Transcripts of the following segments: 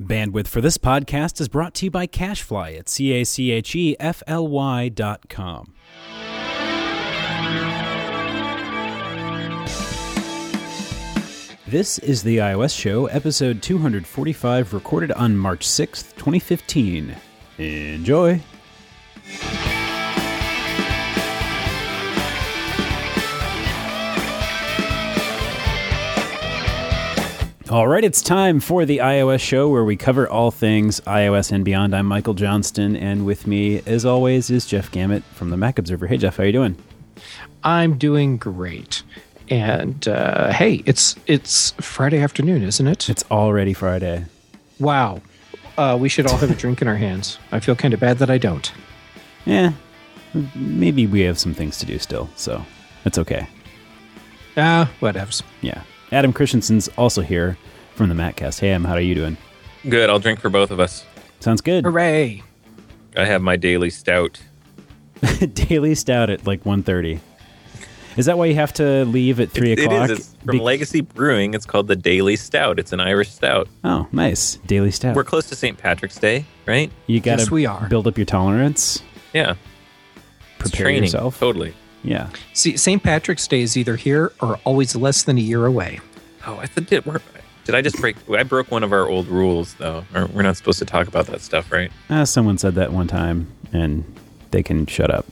Bandwidth for this podcast is brought to you by CacheFly at CACHEFLY.com. This is the iOS Show, episode 245, recorded on March 6th, 2015. Enjoy! All right, it's time for the iOS Show, where we cover all things iOS and beyond. I'm Michael Johnston, and with me, as always, is Jeff Gamet from the Mac Observer. Hey, Jeff, how you doing? I'm doing great. And hey, it's Friday afternoon, isn't it? It's already Friday. Wow. We should all have a drink in our hands. I feel kind of bad that I don't. Yeah, maybe we have some things to do still, so it's okay. Whatevs. Yeah. Adam Christensen's also here from the Maccast. Hey, Adam, how are you doing? Good. I'll drink for both of us. Sounds good. Hooray. I have my daily stout. Daily stout at like 1:30. Is that why you have to leave at 3 o'clock? It is. It's from Legacy Brewing. It's called the Daily Stout. It's an Irish stout. Oh, nice. Daily stout. We're close to St. Patrick's Day, right? You got to Yes, we are. build up your tolerance. Yeah. Prepare Training, yourself. Totally. Yeah. See, St. Patrick's Day is either here or always less than a year away. Oh, did I just break? I broke one of our old rules, though. We're not supposed to talk about that stuff, right? Someone said that one time, and they can shut up.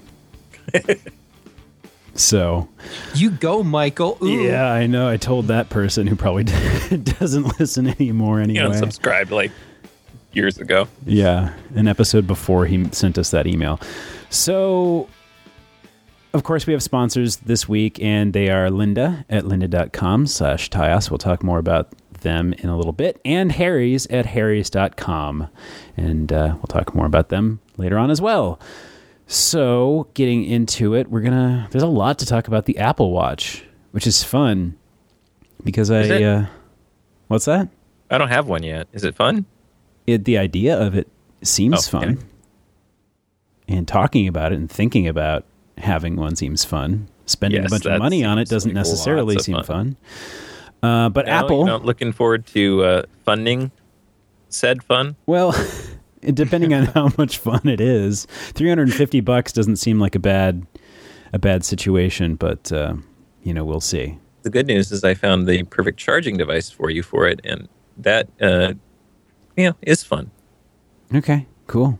So. You go, Michael. Ooh. Yeah, I know. I told that person who probably doesn't listen anymore anyway. You unsubscribed like years ago. Yeah, an episode before he sent us that email. So, of course, we have sponsors this week, and they are Lynda at lynda.com/Tyos. We'll talk more about them in a little bit. And Harry's at harrys.com. And we'll talk more about them later on as well. So, getting into it, there's a lot to talk about the Apple Watch, which is fun. Because what's that? I don't have one yet. Is it fun? The idea of it seems fun. Okay. And talking about it and thinking about having one seems fun. Spending a bunch of money on it doesn't necessarily seem fun. But Apple... looking forward to funding said fun? Well, depending on how much fun it is, $350 doesn't seem like a bad situation, but we'll see. The good news is I found the perfect charging device for you for it, and that is fun. Okay, cool.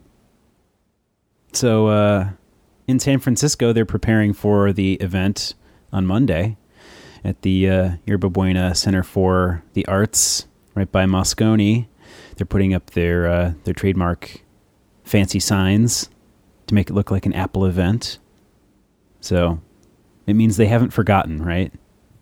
So in San Francisco, they're preparing for the event on Monday at the Yerba Buena Center for the Arts right by Moscone. They're putting up their trademark fancy signs to make it look like an Apple event. So it means they haven't forgotten, right?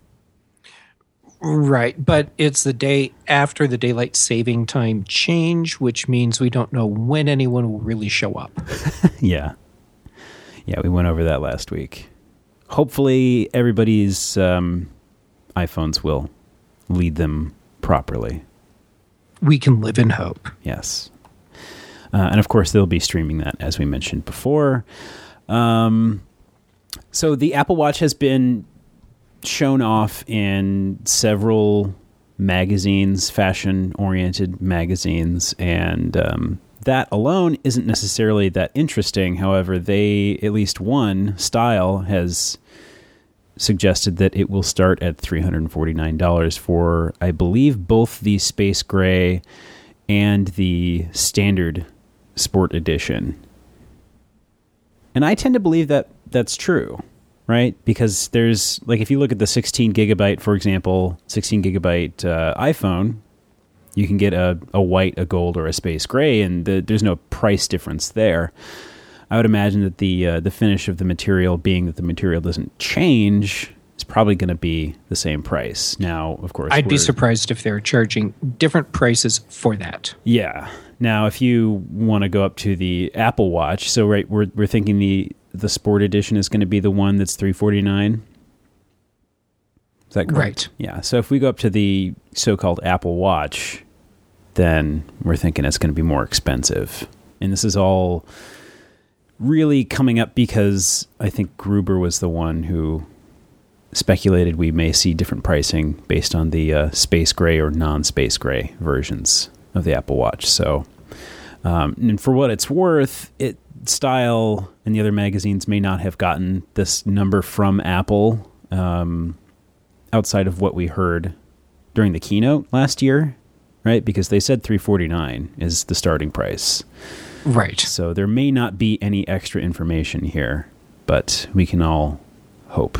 Right, but it's the day after the daylight saving time change, which means we don't know when anyone will really show up. Yeah, we went over that last week. Hopefully everybody's iPhones will lead them properly. We can live in hope. Yes. And of course, they'll be streaming that, as we mentioned before. So the Apple Watch has been shown off in several magazines, fashion-oriented magazines, and that alone isn't necessarily that interesting. However, at least one style has suggested that it will start at $349 for, I believe, both the Space Gray and the Standard Sport Edition. And I tend to believe that that's true, right? Because there's, like, if you look at the 16 gigabyte, for example, 16 gigabyte iPhone, you can get a white, a gold, or a Space Gray, and there's no price difference there. I would imagine that the finish of the material, being that the material doesn't change, is probably going to be the same price. Now, of course, I'd be surprised if they're charging different prices for that. Yeah. Now, if you want to go up to the Apple Watch, so right, we're thinking the Sport Edition is going to be the one that's $349. Is that correct? Right. Yeah. So if we go up to the so-called Apple Watch, then we're thinking it's going to be more expensive. And this is all really coming up because I think Gruber was the one who speculated we may see different pricing based on the Space Gray or non-Space Gray versions. of the Apple Watch. So, and for what it's worth, Style and the other magazines may not have gotten this number from Apple outside of what we heard during the keynote last year, right? Because they said $349 is the starting price. Right. So there may not be any extra information here, but we can all hope.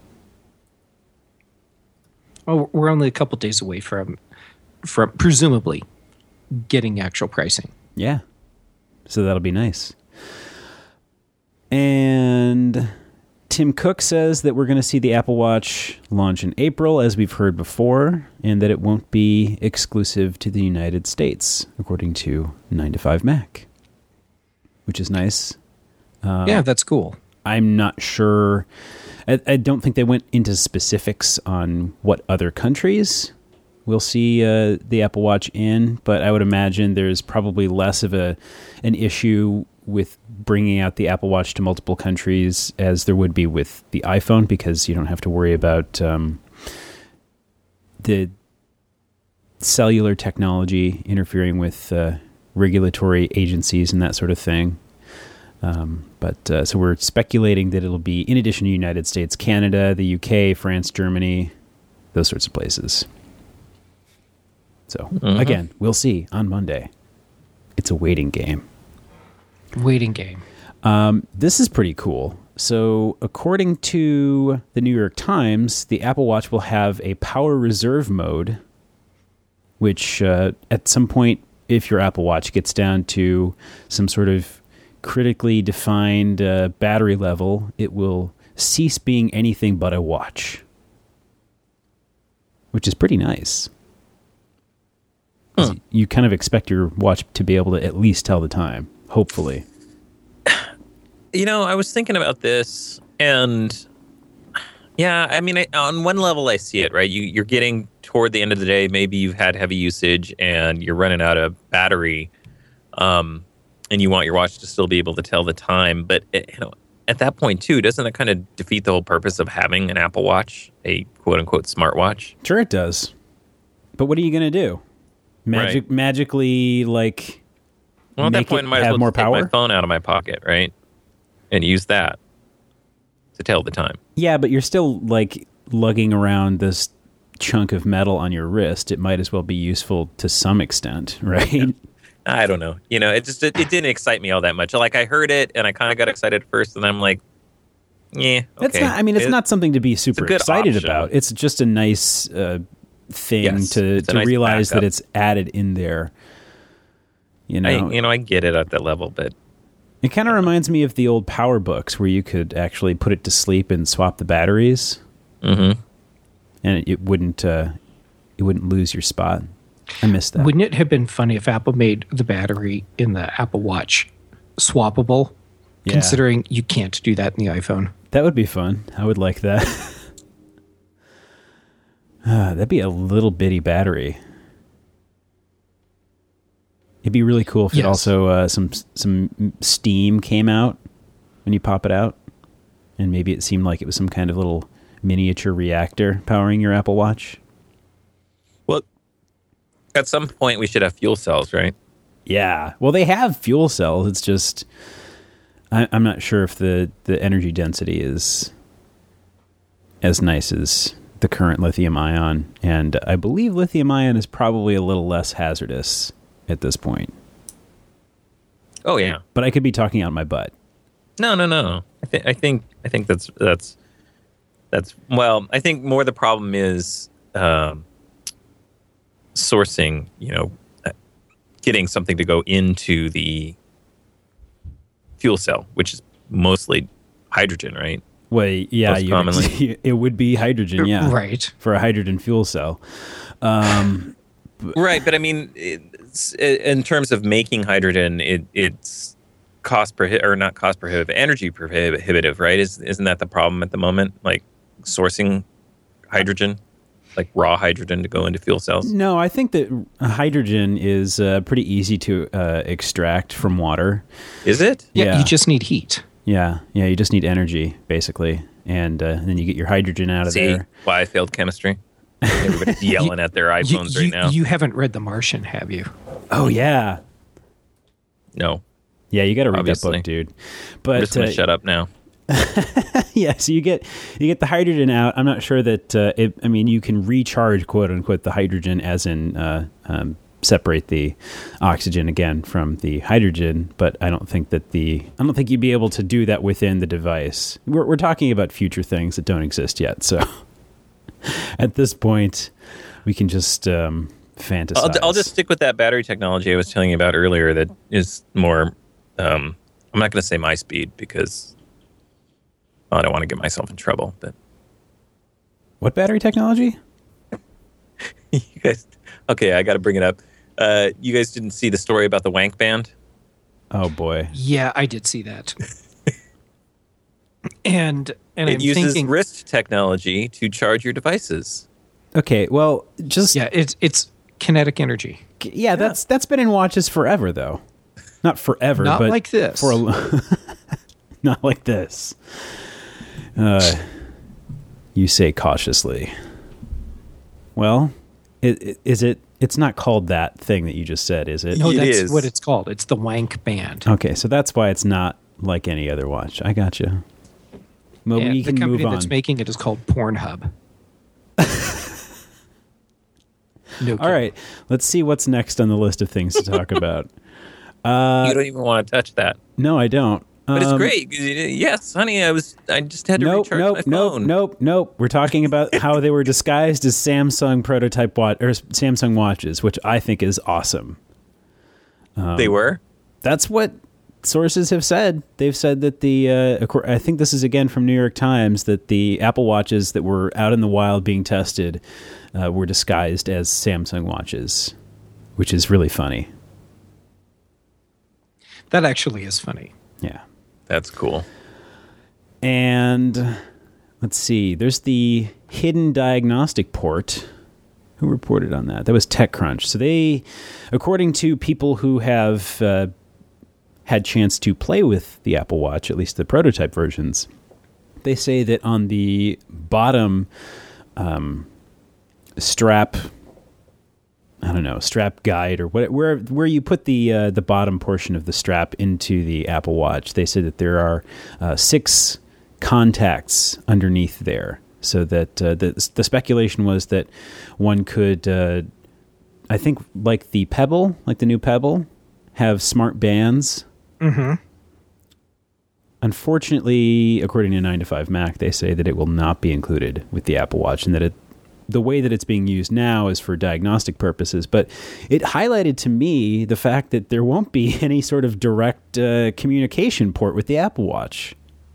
Oh, we're only a couple days away from presumably getting actual pricing. Yeah. So that'll be nice. And Tim Cook says that we're going to see the Apple Watch launch in April, as we've heard before, and that it won't be exclusive to the United States, according to 9to5Mac, which is nice. Yeah, that's cool. I'm not sure. I don't think they went into specifics on what other countries we'll see the Apple Watch in, but I would imagine there's probably less of an issue with bringing out the Apple Watch to multiple countries as there would be with the iPhone, because you don't have to worry about the cellular technology interfering with regulatory agencies and that sort of thing. So we're speculating that it'll be, in addition to the United States, Canada, the UK, France, Germany, those sorts of places. So, again, we'll see on Monday. It's a waiting game. Waiting game. This is pretty cool. So, according to the New York Times, the Apple Watch will have a power reserve mode, which at some point, if your Apple Watch gets down to some sort of critically defined battery level, it will cease being anything but a watch, which is pretty nice. You kind of expect your watch to be able to at least tell the time, hopefully. I was thinking about this, and yeah, I mean, on one level, I see it, right? You're getting toward the end of the day, maybe you've had heavy usage and you're running out of battery, and you want your watch to still be able to tell the time. But, at that point, too, doesn't it kind of defeat the whole purpose of having an Apple Watch, a quote-unquote smartwatch? Sure it does. But what are you going to do? Magically, like, well, at that point, I might as well more take power? my phone out of my pocket, right? And use that to tell the time. Yeah, but you're still, like, lugging around this chunk of metal on your wrist. It might as well be useful to some extent, right? Yeah. I don't know. It didn't excite me all that much. Like, I heard it, and I kind of got excited at first, and I'm like, yeah, okay. It's not something to be super excited option. about. It's just a nice thing to nice realize backup. that it's added in there. I get it at that level, but it kind of reminds me of the old power books where you could actually put it to sleep and swap the batteries, and it wouldn't lose your spot. I missed that. Wouldn't it have been funny if Apple made the battery in the Apple Watch swappable, considering you can't do that in the iPhone? That would be fun. I would like that. That'd be a little bitty battery. It'd be really cool if it also some steam came out when you pop it out, and maybe it seemed like it was some kind of little miniature reactor powering your Apple Watch. Well, at some point we should have fuel cells, right? Yeah. Well, they have fuel cells. It's just I'm not sure if the energy density is as nice as the current lithium ion, and I believe lithium ion is probably a little less hazardous at this point. Oh yeah, but I could be talking out my butt. No. I think that's well. I think more the problem is sourcing. Getting something to go into the fuel cell, which is mostly hydrogen, right? Well, yeah, it would be hydrogen, yeah, right, for a hydrogen fuel cell. Right, but I mean, in terms of making hydrogen, it's not cost prohibitive, energy prohibitive, right? Isn't that the problem at the moment? Like sourcing hydrogen, like raw hydrogen to go into fuel cells? No, I think that hydrogen is pretty easy to extract from water. Is it? Yeah, you just need heat. Yeah, you just need energy, basically, and then you get your hydrogen out of there. Why I failed chemistry? Everybody's yelling at their iPhones right now. You haven't read The Martian, have you? Oh yeah, No. yeah. You got to read Obviously. that book, dude. I'm But just going to shut up now. yeah, so you get the hydrogen out. I'm not sure that you can recharge, quote unquote, the hydrogen, as in separate the oxygen again from the hydrogen. But I don't think you'd be able to do that within the device. We're talking about future things that don't exist yet. So at this point, we can just fantasize. I'll just stick with that battery technology I was telling you about earlier. That is more. I'm not going to say my speed because I don't want to get myself in trouble. But What battery technology? you guys, okay, I got to bring it up. You guys didn't see the story about the Wank Band? Oh boy. Yeah, I did see that. and It I'm uses thinking, wrist technology to charge your devices. Okay, well, just yeah, it's kinetic energy. yeah, that's been in watches forever, though. Not forever, Not but like this. For not like this. You say cautiously. Well, it's not called that thing that you just said, is it? No, It that's is. what it's called. It's the Wank Band. Okay, so that's why it's not like any other watch. I got you. Well, And we the can company move that's on. making it is called Pornhub. No All kidding. right, let's see what's next on the list of things to talk about. You don't even want to touch that. No, I don't. But it's great. Yes, honey, I just had to recharge my phone. Nope. We're talking about how they were disguised as Samsung prototype Samsung watches, which I think is awesome. They were? That's what sources have said. They've said that I think this is again from New York Times, that the Apple Watches that were out in the wild being tested were disguised as Samsung watches, which is really funny. That actually is funny. Yeah. That's cool. And let's see, there's the hidden diagnostic port. Who reported on that? That was TechCrunch. So they, according to people who have had chance to play with the Apple Watch, at least the prototype versions, they say that on the bottom strap, I don't know, strap guide or where you put the bottom portion of the strap into the Apple Watch, they say that there are 6 contacts underneath there, so that the speculation was that one could, I think, like the Pebble, like the new Pebble, have smart bands. Mm-hmm. Unfortunately, according to 9to5Mac, they say that it will not be included with the Apple Watch, and that the way that it's being used now is for diagnostic purposes. But it highlighted to me the fact that there won't be any sort of direct communication port with the Apple Watch.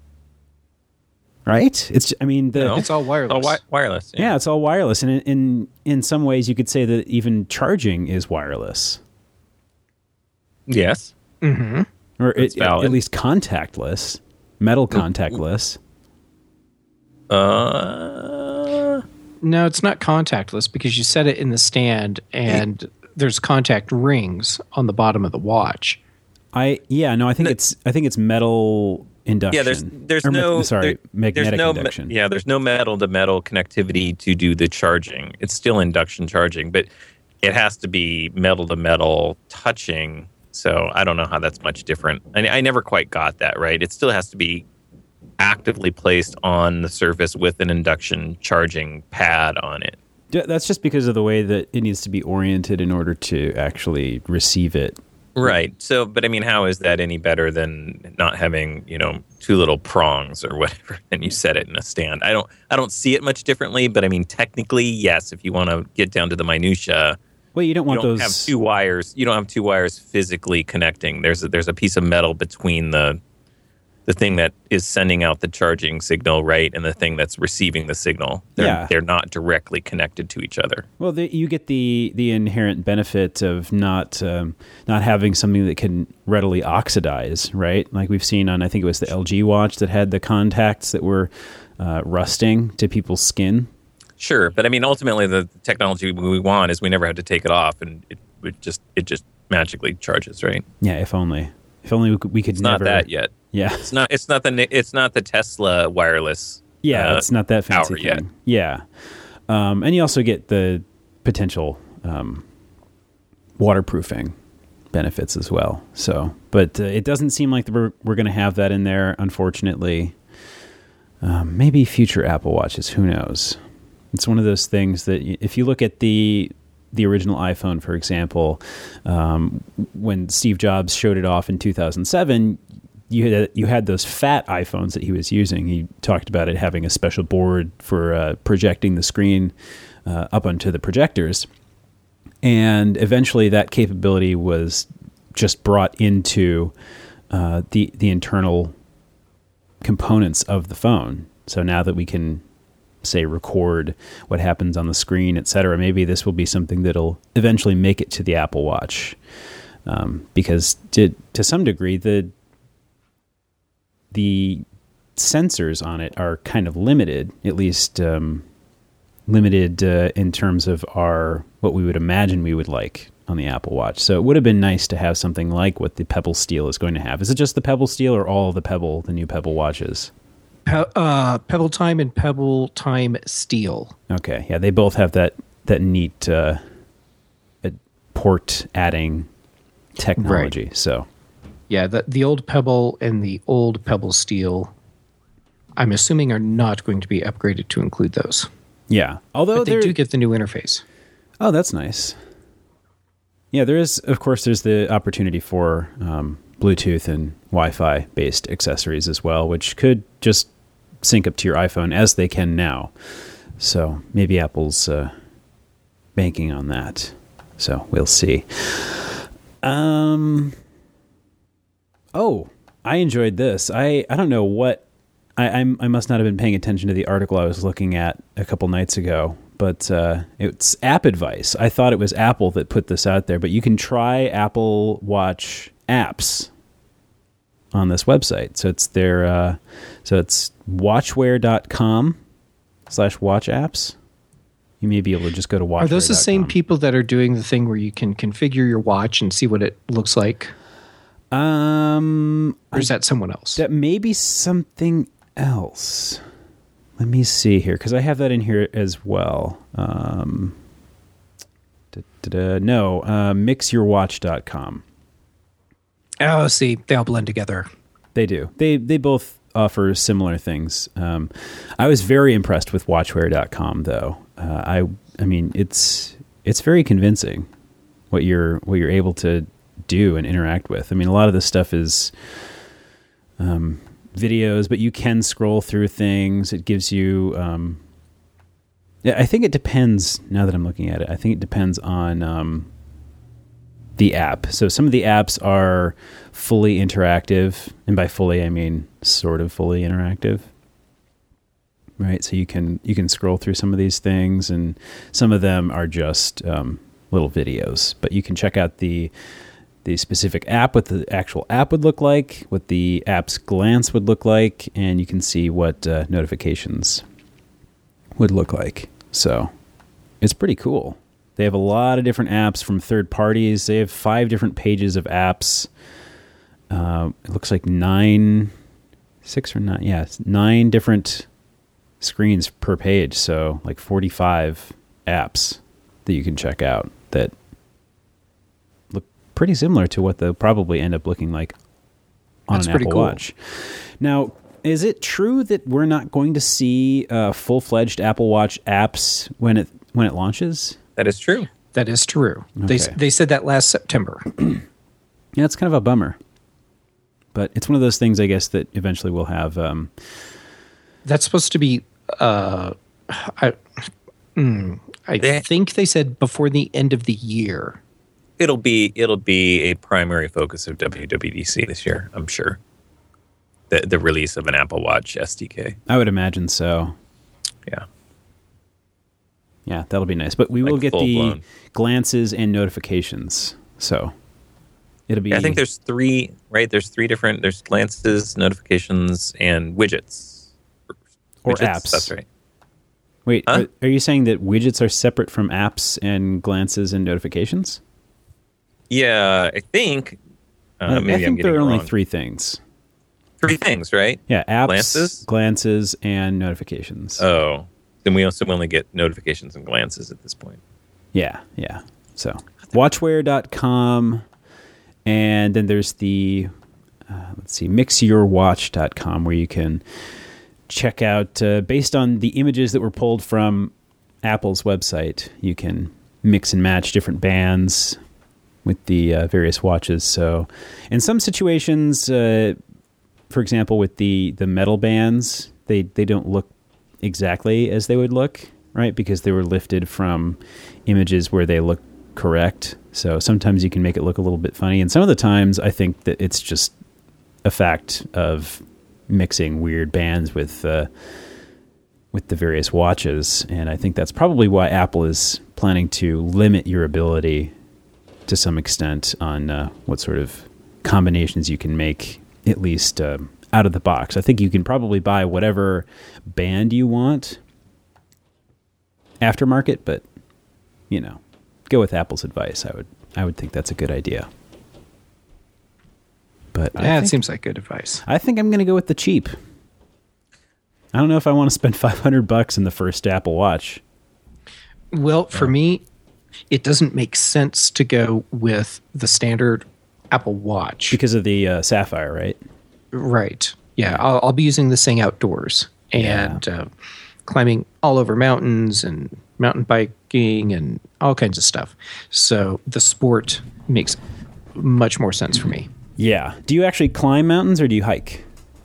Right? It's It's all wireless. Wireless. yeah, it's all wireless, and in some ways, you could say that even charging is wireless, Yes. Mm-hmm. or That's valid. at least contactless, metal contactless. No, it's not contactless because you set it in the stand and there's contact rings on the bottom of the watch. I think it's metal induction. Yeah, there's Or no magnetic there's no induction. there's no metal to metal connectivity to do the charging. It's still induction charging, but it has to be metal to metal touching. So I don't know how that's much different. I never quite got that right. It still has to be actively placed on the surface with an induction charging pad on it. That's just because of the way that it needs to be oriented in order to actually receive it. Right. So, but I mean, how is that any better than not having, 2 little prongs or whatever, and you set it in a stand? I don't see it much differently, but I mean, technically, yes, if you want to get down to the minutia, Well, you don't want you don't those. have 2 wires. You don't have 2 wires physically connecting. There's a piece of metal between the thing that is sending out the charging signal, right, and the thing that's receiving the signal. They're not directly connected to each other. Well, you get the inherent benefit of not having something that can readily oxidize, right? Like we've seen on, I think it was the LG watch that had the contacts that were rusting to people's skin. Sure, but I mean, ultimately, the technology we want is we never have to take it off, and it just magically charges, right? Yeah, if only we could It's never. not that yet. Yeah, It's not the Tesla wireless. yeah, it's not that fancy power thing. yet. Yeah, and you also get the potential waterproofing benefits as well. So, but it doesn't seem like we're going to have that in there, unfortunately. Maybe future Apple Watches, who knows? It's one of those things that if you look at the original iPhone, for example, when Steve Jobs showed it off in 2007, you had those fat iPhones that he was using. He talked about it having a special board for projecting the screen up onto the projectors. And eventually that capability was just brought into the internal components of the phone. So now that we can, say, record what happens on the screen, etc., maybe this will be something that'll eventually make it to the Apple Watch. Because to some degree, the sensors on it are kind of limited, at least limited in terms of what we would imagine we would like on the Apple Watch. So it would have been nice to have something like what the Pebble Steel is going to have. Is it just the Pebble Steel or all the new Pebble watches? Pebble Time and Pebble Time Steel. Okay, yeah, they both have that neat port adding technology. Right. So yeah, the old Pebble and the old Pebble Steel, I'm assuming, are not going to be upgraded to include those. Yeah, although they do get the new interface. Oh, that's nice. Yeah, there's the opportunity for Bluetooth and Wi-Fi based accessories as well, which could just sync up to your iPhone as they can now. So maybe Apple's banking on that. So we'll see. Oh, I enjoyed this. I don't know what I must not have been paying attention to the article I was looking at a couple nights ago, but it's App Advice. I thought it was Apple that put this out there, but you can try Apple Watch apps on this website. So it's their it's watchwear.com/watch apps. You may be able to just go to watchwear.com. Are those the same people that are doing the thing where you can configure your watch and see what it looks like? Or is that someone else? That may be something else. Let me see here, because I have that in here as well. No, mixyourwatch.com. Oh, see, they all blend together. They do. They both offer similar things. I was very impressed with watchwear.com, though. I mean, it's very convincing what you're able to do and interact with. I mean, a lot of this stuff is videos, but you can scroll through things. It gives you I think it depends, now that I'm looking at it, I think it depends on the app. So some of the apps are fully interactive, and by fully I mean sort of fully interactive. Right? So you can scroll through some of these things, and some of them are just little videos, but you can check out the specific app, what the actual app would look like, what the app's glance would look like, and you can see what notifications would look like. So it's pretty cool. They have a lot of different apps from third parties. They have 5 different pages of apps. It looks like 9 different screens per page. So like 45 apps that you can check out that look pretty similar to what they'll probably end up looking like on an Apple Watch. Now, is it true that we're not going to see full-fledged Apple Watch apps when it launches? That is true. That is true. Okay. They said that last September. Yeah, it's kind of a bummer. But it's one of those things, I guess, that eventually we'll have. That's supposed to be. I think they said before the end of the year. It'll be a primary focus of WWDC this year, I'm sure. The release of an Apple Watch SDK. I would imagine so. Yeah. Yeah, that'll be nice. But we will get the glances and notifications. So it'll be. Yeah, I think there's 3, right? There's 3 different. There's glances, notifications, and widgets. Or apps. That's right. Wait, are you saying that widgets are separate from apps and glances and notifications? Yeah, I think. Maybe I think there are only wrong. 3 things. 3 things, right? Yeah, apps, glances, and notifications. Oh, then we only get notifications and glances at this point. Yeah. So watchwear.com And then there's the, mixyourwatch.com, where you can check out, based on the images that were pulled from Apple's website, you can mix and match different bands with the various watches. So in some situations, for example, with the metal bands, they don't look exactly as they would look, right? Because they were lifted from images where they look correct. So sometimes you can make it look a little bit funny. And some of the times I think that it's just a fact of mixing weird bands with the various watches. And I think that's probably why Apple is planning to limit your ability to some extent on what sort of combinations you can make, at least out of the box. I think you can probably buy whatever band you want aftermarket, but go with Apple's advice. I would think that's a good idea. But yeah, it seems like good advice. I think I'm going to go with the cheap. I don't know if I want to spend $500 in the first Apple Watch. Well, for me, it doesn't make sense to go with the standard Apple Watch. Because of the Sapphire, right? Right. Yeah, I'll be using this thing outdoors and climbing all over mountains and mountain biking and all kinds of stuff. So the sport makes much more sense for me. Yeah. Do you actually climb mountains or do you hike?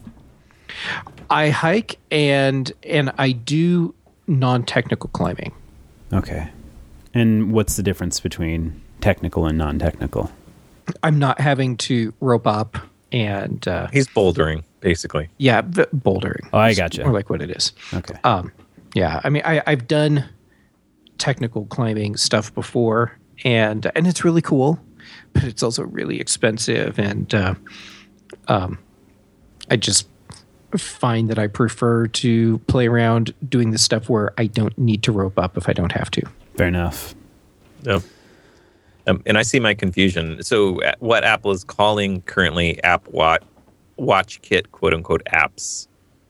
I hike and I do non-technical climbing. Okay. And what's the difference between technical and non-technical? I'm not having to rope up and... He's bouldering, basically. Yeah, bouldering. Oh, I gotcha. More like what it is. Okay. Yeah, I mean, I've done technical climbing stuff before, and it's really cool, but it's also really expensive, and I just find that I prefer to play around doing the stuff where I don't need to rope up if I don't have to. Fair enough. No. And I see my confusion. So what Apple is calling currently App Watch Kit, quote unquote, apps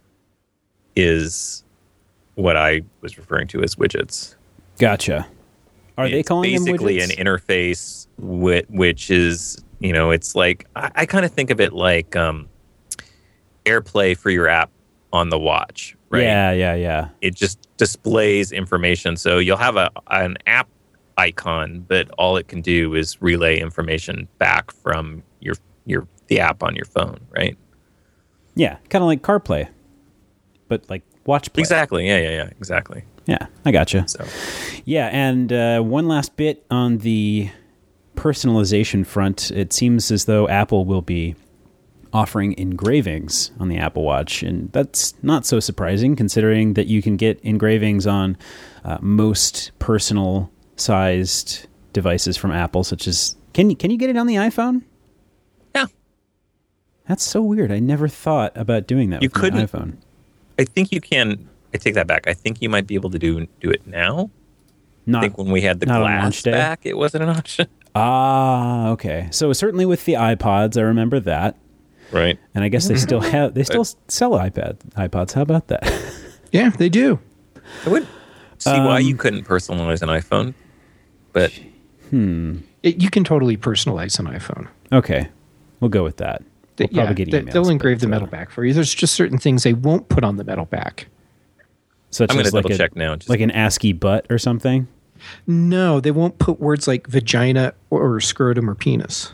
is what I was referring to as widgets. Gotcha. Are they calling them widgets? Basically an interface which is, it's like, I kind of think of it like AirPlay for your app on the watch, right? Yeah. It just displays information. So you'll have an app icon, but all it can do is relay information back from the app on your phone, right? Yeah, kind of like CarPlay, but like Watch Play. Exactly. Yeah. Exactly. Yeah, I gotcha. So, yeah, and one last bit on the personalization front. It seems as though Apple will be offering engravings on the Apple Watch, and that's not so surprising considering that you can get engravings on most personal-sized devices from Apple, such as... Can you get it on the iPhone? Yeah. That's so weird. I never thought about doing that with my iPhone. I think you can... I take that back. I think you might be able to do it now. I think when we had the glass back, it wasn't an option. Ah, okay. So certainly with the iPods, I remember that. Right. And I guess they still sell iPods. How about that? Yeah, they do. I would see why you couldn't personalize an iPhone, but You can totally personalize an iPhone. Okay, we'll go with that. We'll probably get emails. They'll engrave the metal back for you. There's just certain things they won't put on the metal back. Such I'm going as to double check now. Like an ASCII butt or something? No, they won't put words like vagina or scrotum or penis.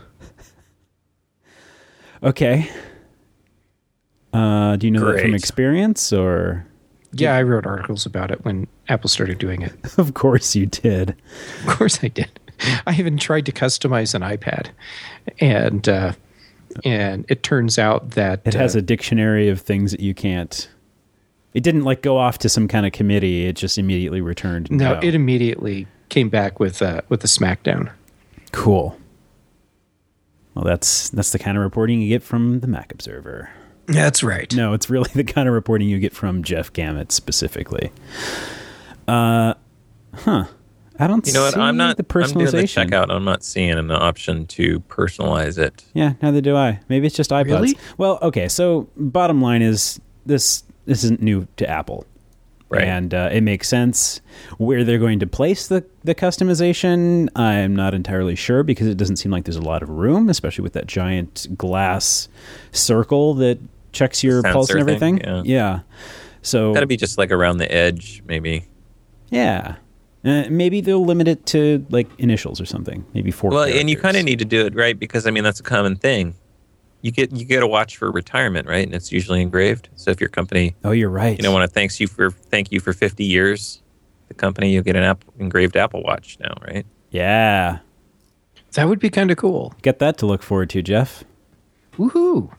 Okay. Do you know that from experience or? Yeah, I wrote articles about it when Apple started doing it. Of course you did. Of course I did. I even tried to customize an iPad, and it turns out that it has a dictionary of things that you can't. It didn't go off to some kind of committee. It just immediately returned. No, it immediately came back with a smackdown. Cool. Well, that's the kind of reporting you get from the Mac Observer. That's right. No, it's really the kind of reporting you get from Jeff Gamet specifically. I don't see the personalization. I'm doing the checkout. I'm not seeing an option to personalize it. Yeah, neither do I. Maybe it's just iPods. Really? Well, okay. So bottom line is this isn't new to Apple. Right. And it makes sense. Where they're going to place the customization, I'm not entirely sure, because it doesn't seem like there's a lot of room, especially with that giant glass circle that checks your pulse and everything. Yeah. So got to be just like around the edge, maybe. Yeah. Maybe they'll limit it to like initials or something. Maybe 4 characters. And you kind of need to do it right, because I mean that's a common thing. You get a watch for retirement, right? And it's usually engraved. So if your company, oh, you're right, want to thank you for 50 years, the company, you'll get an engraved Apple Watch now, right? Yeah, that would be kind of cool. Get that to look forward to, Jeff. Woohoo!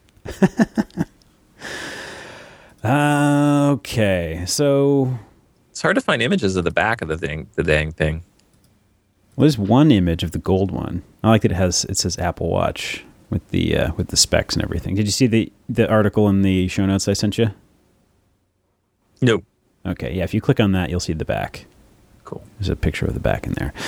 Okay, so it's hard to find images of the back of the dang thing. Well, there's one image of the gold one. I like that it says Apple Watch with the specs and everything. Did you see the article in the show notes I sent you? Nope. Okay, yeah. If you click on that, you'll see the back. Cool. There's a picture of the back in there.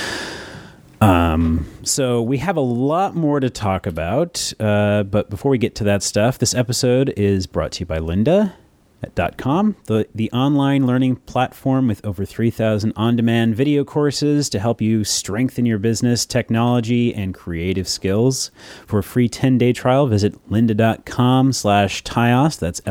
So we have a lot more to talk about, but before we get to that stuff, this episode is brought to you by Lynda.com, the online learning platform with over 3,000 on-demand video courses to help you strengthen your business, technology, and creative skills. For a free 10-day trial, visit lynda.com/TIOS. That's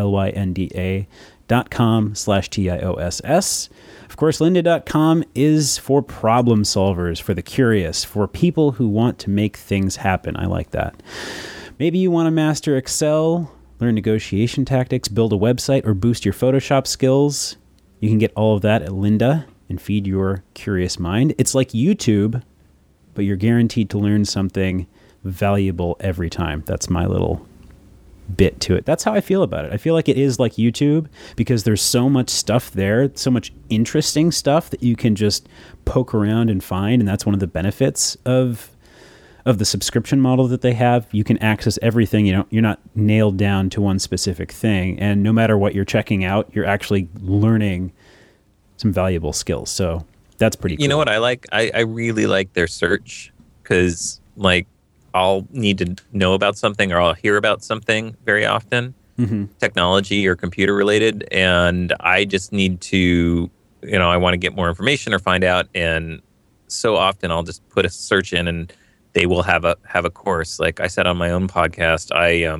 lynda.com/TIOSS. Of course, lynda.com is for problem solvers, for the curious, for people who want to make things happen. I like that. Maybe you want to master Excel, learn negotiation tactics, build a website, or boost your Photoshop skills. You can get all of that at Lynda and feed your curious mind. It's like YouTube, but you're guaranteed to learn something valuable every time. That's my little bit to it. That's how I feel about it. I feel like it is like YouTube because there's so much stuff there, so much interesting stuff that you can just poke around and find, and that's one of the benefits of the subscription model that they have. You can access everything. You're not nailed down to one specific thing, and no matter what you're checking out, you're actually learning some valuable skills. So that's pretty cool. You know what I like? I really like their search, because like I'll need to know about something, or I'll hear about something very often, technology or computer related, and I just need to, I want to get more information or find out, and so often I'll just put a search in and they will have a course. Like I said on my own podcast,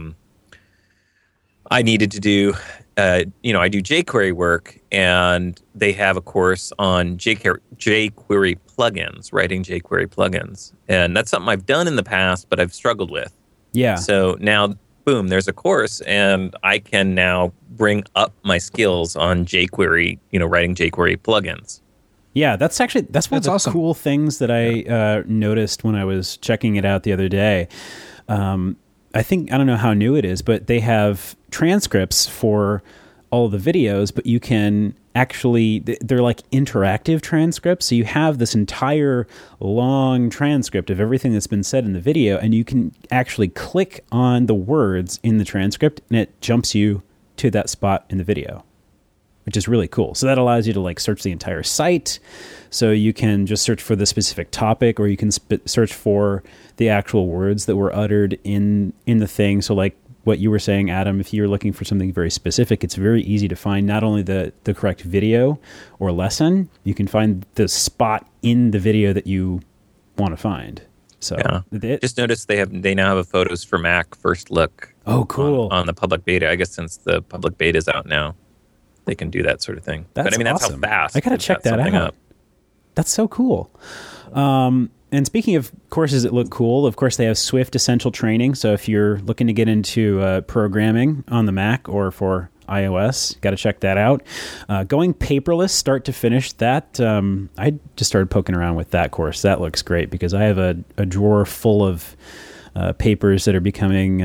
I needed to do, I do jQuery work, and they have a course on jQuery plugins, writing jQuery plugins. And that's something I've done in the past, but I've struggled with. Yeah. So now, boom, there's a course, and I can now bring up my skills on jQuery, writing jQuery plugins. Yeah, that's one of the awesome. cool things that I noticed when I was checking it out the other day. I don't know how new it is, but they have transcripts for all of the videos, but you can actually, they're like interactive transcripts. So you have this entire long transcript of everything that's been said in the video, and you can actually click on the words in the transcript, and it jumps you to that spot in the video, which is really cool. So that allows you to like search the entire site. So you can just search for the specific topic, or you can search for the actual words that were uttered in the thing. So like what you were saying, Adam, if you're looking for something very specific, it's very easy to find not only the correct video or lesson, you can find the spot in the video that you want to find. So yeah. Just noticed they now have a Photos for Mac first look. Oh, cool. On the public beta. I guess since the public beta is out now, they can do that sort of thing. That's that's awesome. How fast. I got to check that out. Up. That's so cool. And speaking of courses that look cool, of course, they have Swift Essential Training. So if you're looking to get into programming on the Mac or for iOS, got to check that out. Going paperless, start to finish, that I just started poking around with that course. That looks great because I have a drawer full of papers that are becoming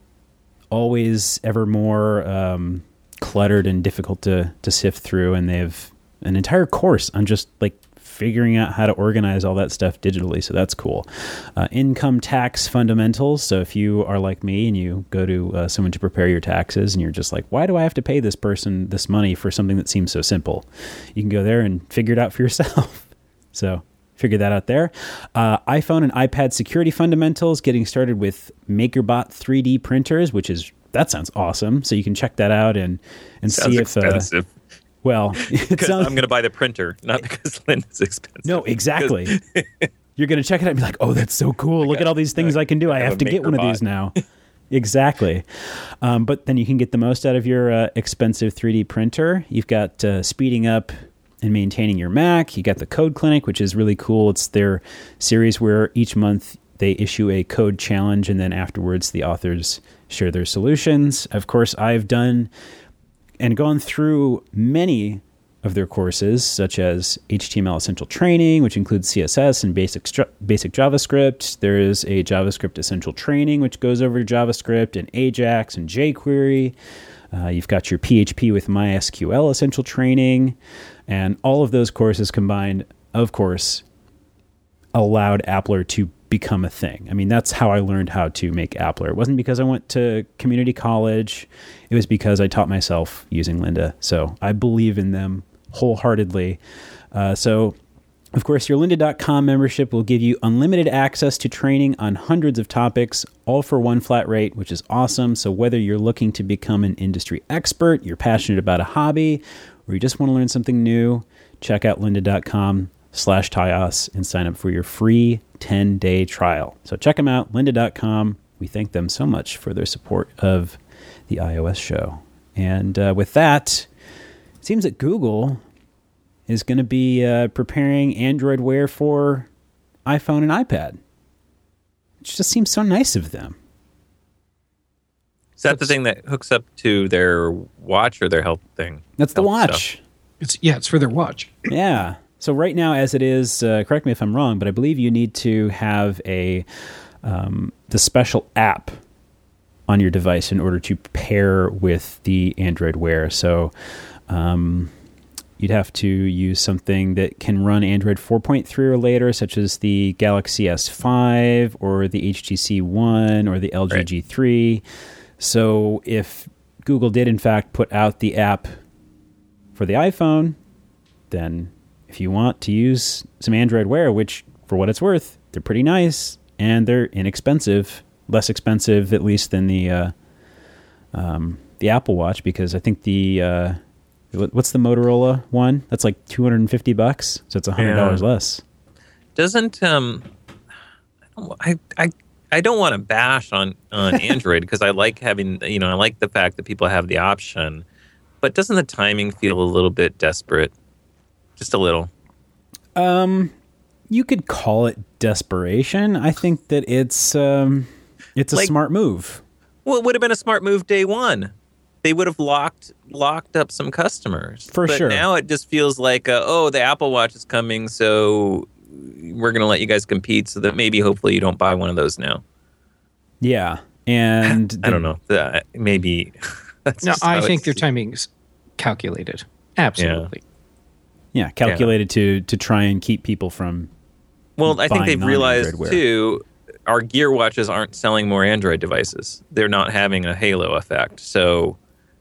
always ever more cluttered and difficult to sift through. And they have an entire course on just like figuring out how to organize all that stuff digitally. So that's cool. Income tax fundamentals. So if you are like me and you go to someone to prepare your taxes and you're just like, why do I have to pay this person this money for something that seems so simple? You can go there and figure it out for yourself. So figure that out there. iPhone and iPad security fundamentals, getting started with MakerBot 3D printers, that sounds awesome. So you can check that out and Sounds see if... expensive. Well, because I'm going to buy the printer, not because Linda's expensive. No, exactly. You're going to check it out and be like, oh, that's so cool. Look at all these things I can do. I have to get one of these now. Exactly. But then you can get the most out of your expensive 3D printer. You've got speeding up and maintaining your Mac. You got the Code Clinic, which is really cool. It's their series where each month they issue a code challenge, and then afterwards the authors share their solutions. Of course, I've done and gone through many of their courses, such as HTML Essential Training, which includes CSS and basic JavaScript. There is a JavaScript Essential Training, which goes over JavaScript and Ajax and jQuery. You've got your PHP with MySQL Essential Training. And all of those courses combined, of course, allowed Appler to become a thing. I mean, that's how I learned how to make Appler. It wasn't because I went to community college. It was because I taught myself using Lynda. So I believe in them wholeheartedly. So, of course, your lynda.com membership will give you unlimited access to training on hundreds of topics, all for one flat rate, which is awesome. So whether you're looking to become an industry expert, you're passionate about a hobby, or you just want to learn something new, check out lynda.com/Tyos and sign up for your free 10-day trial. So check them out, lynda.com. We thank them so much for their support of the iOS show. And with that, it seems that Google is going to be preparing Android Wear for iPhone and iPad. It just seems so nice of them. Is that the thing that hooks up to their watch or their health thing? That's the watch. Stuff? It's for their watch. Yeah. So right now, as it is, correct me if I'm wrong, but I believe you need to have the special app on your device in order to pair with the Android Wear. So you'd have to use something that can run Android 4.3 or later, such as the Galaxy S5 or the HTC One or the LG G3. So if Google did, in fact, put out the app for the iPhone, then if you want to use some Android Wear, which, for what it's worth, they're pretty nice and they're inexpensive, less expensive at least than the Apple Watch, because I think the what's the Motorola one? That's like $250, so it's $100 less. Doesn't I don't want to bash on Android because I like having, I like the fact that people have the option, but doesn't the timing feel a little bit desperate? Just a little. You could call it desperation. I think that it's a smart move. Well, it would have been a smart move day one. They would have locked up some customers. For sure. But now it just feels like, the Apple Watch is coming, so we're going to let you guys compete so that maybe, hopefully, you don't buy one of those now. Yeah. And I don't know. Maybe. No, I think their timing's calculated. Absolutely. Yeah, calculated to try and keep people from Well, I think they've realized, wear. too, our Gear Watches aren't selling more Android devices. They're not having a halo effect. So,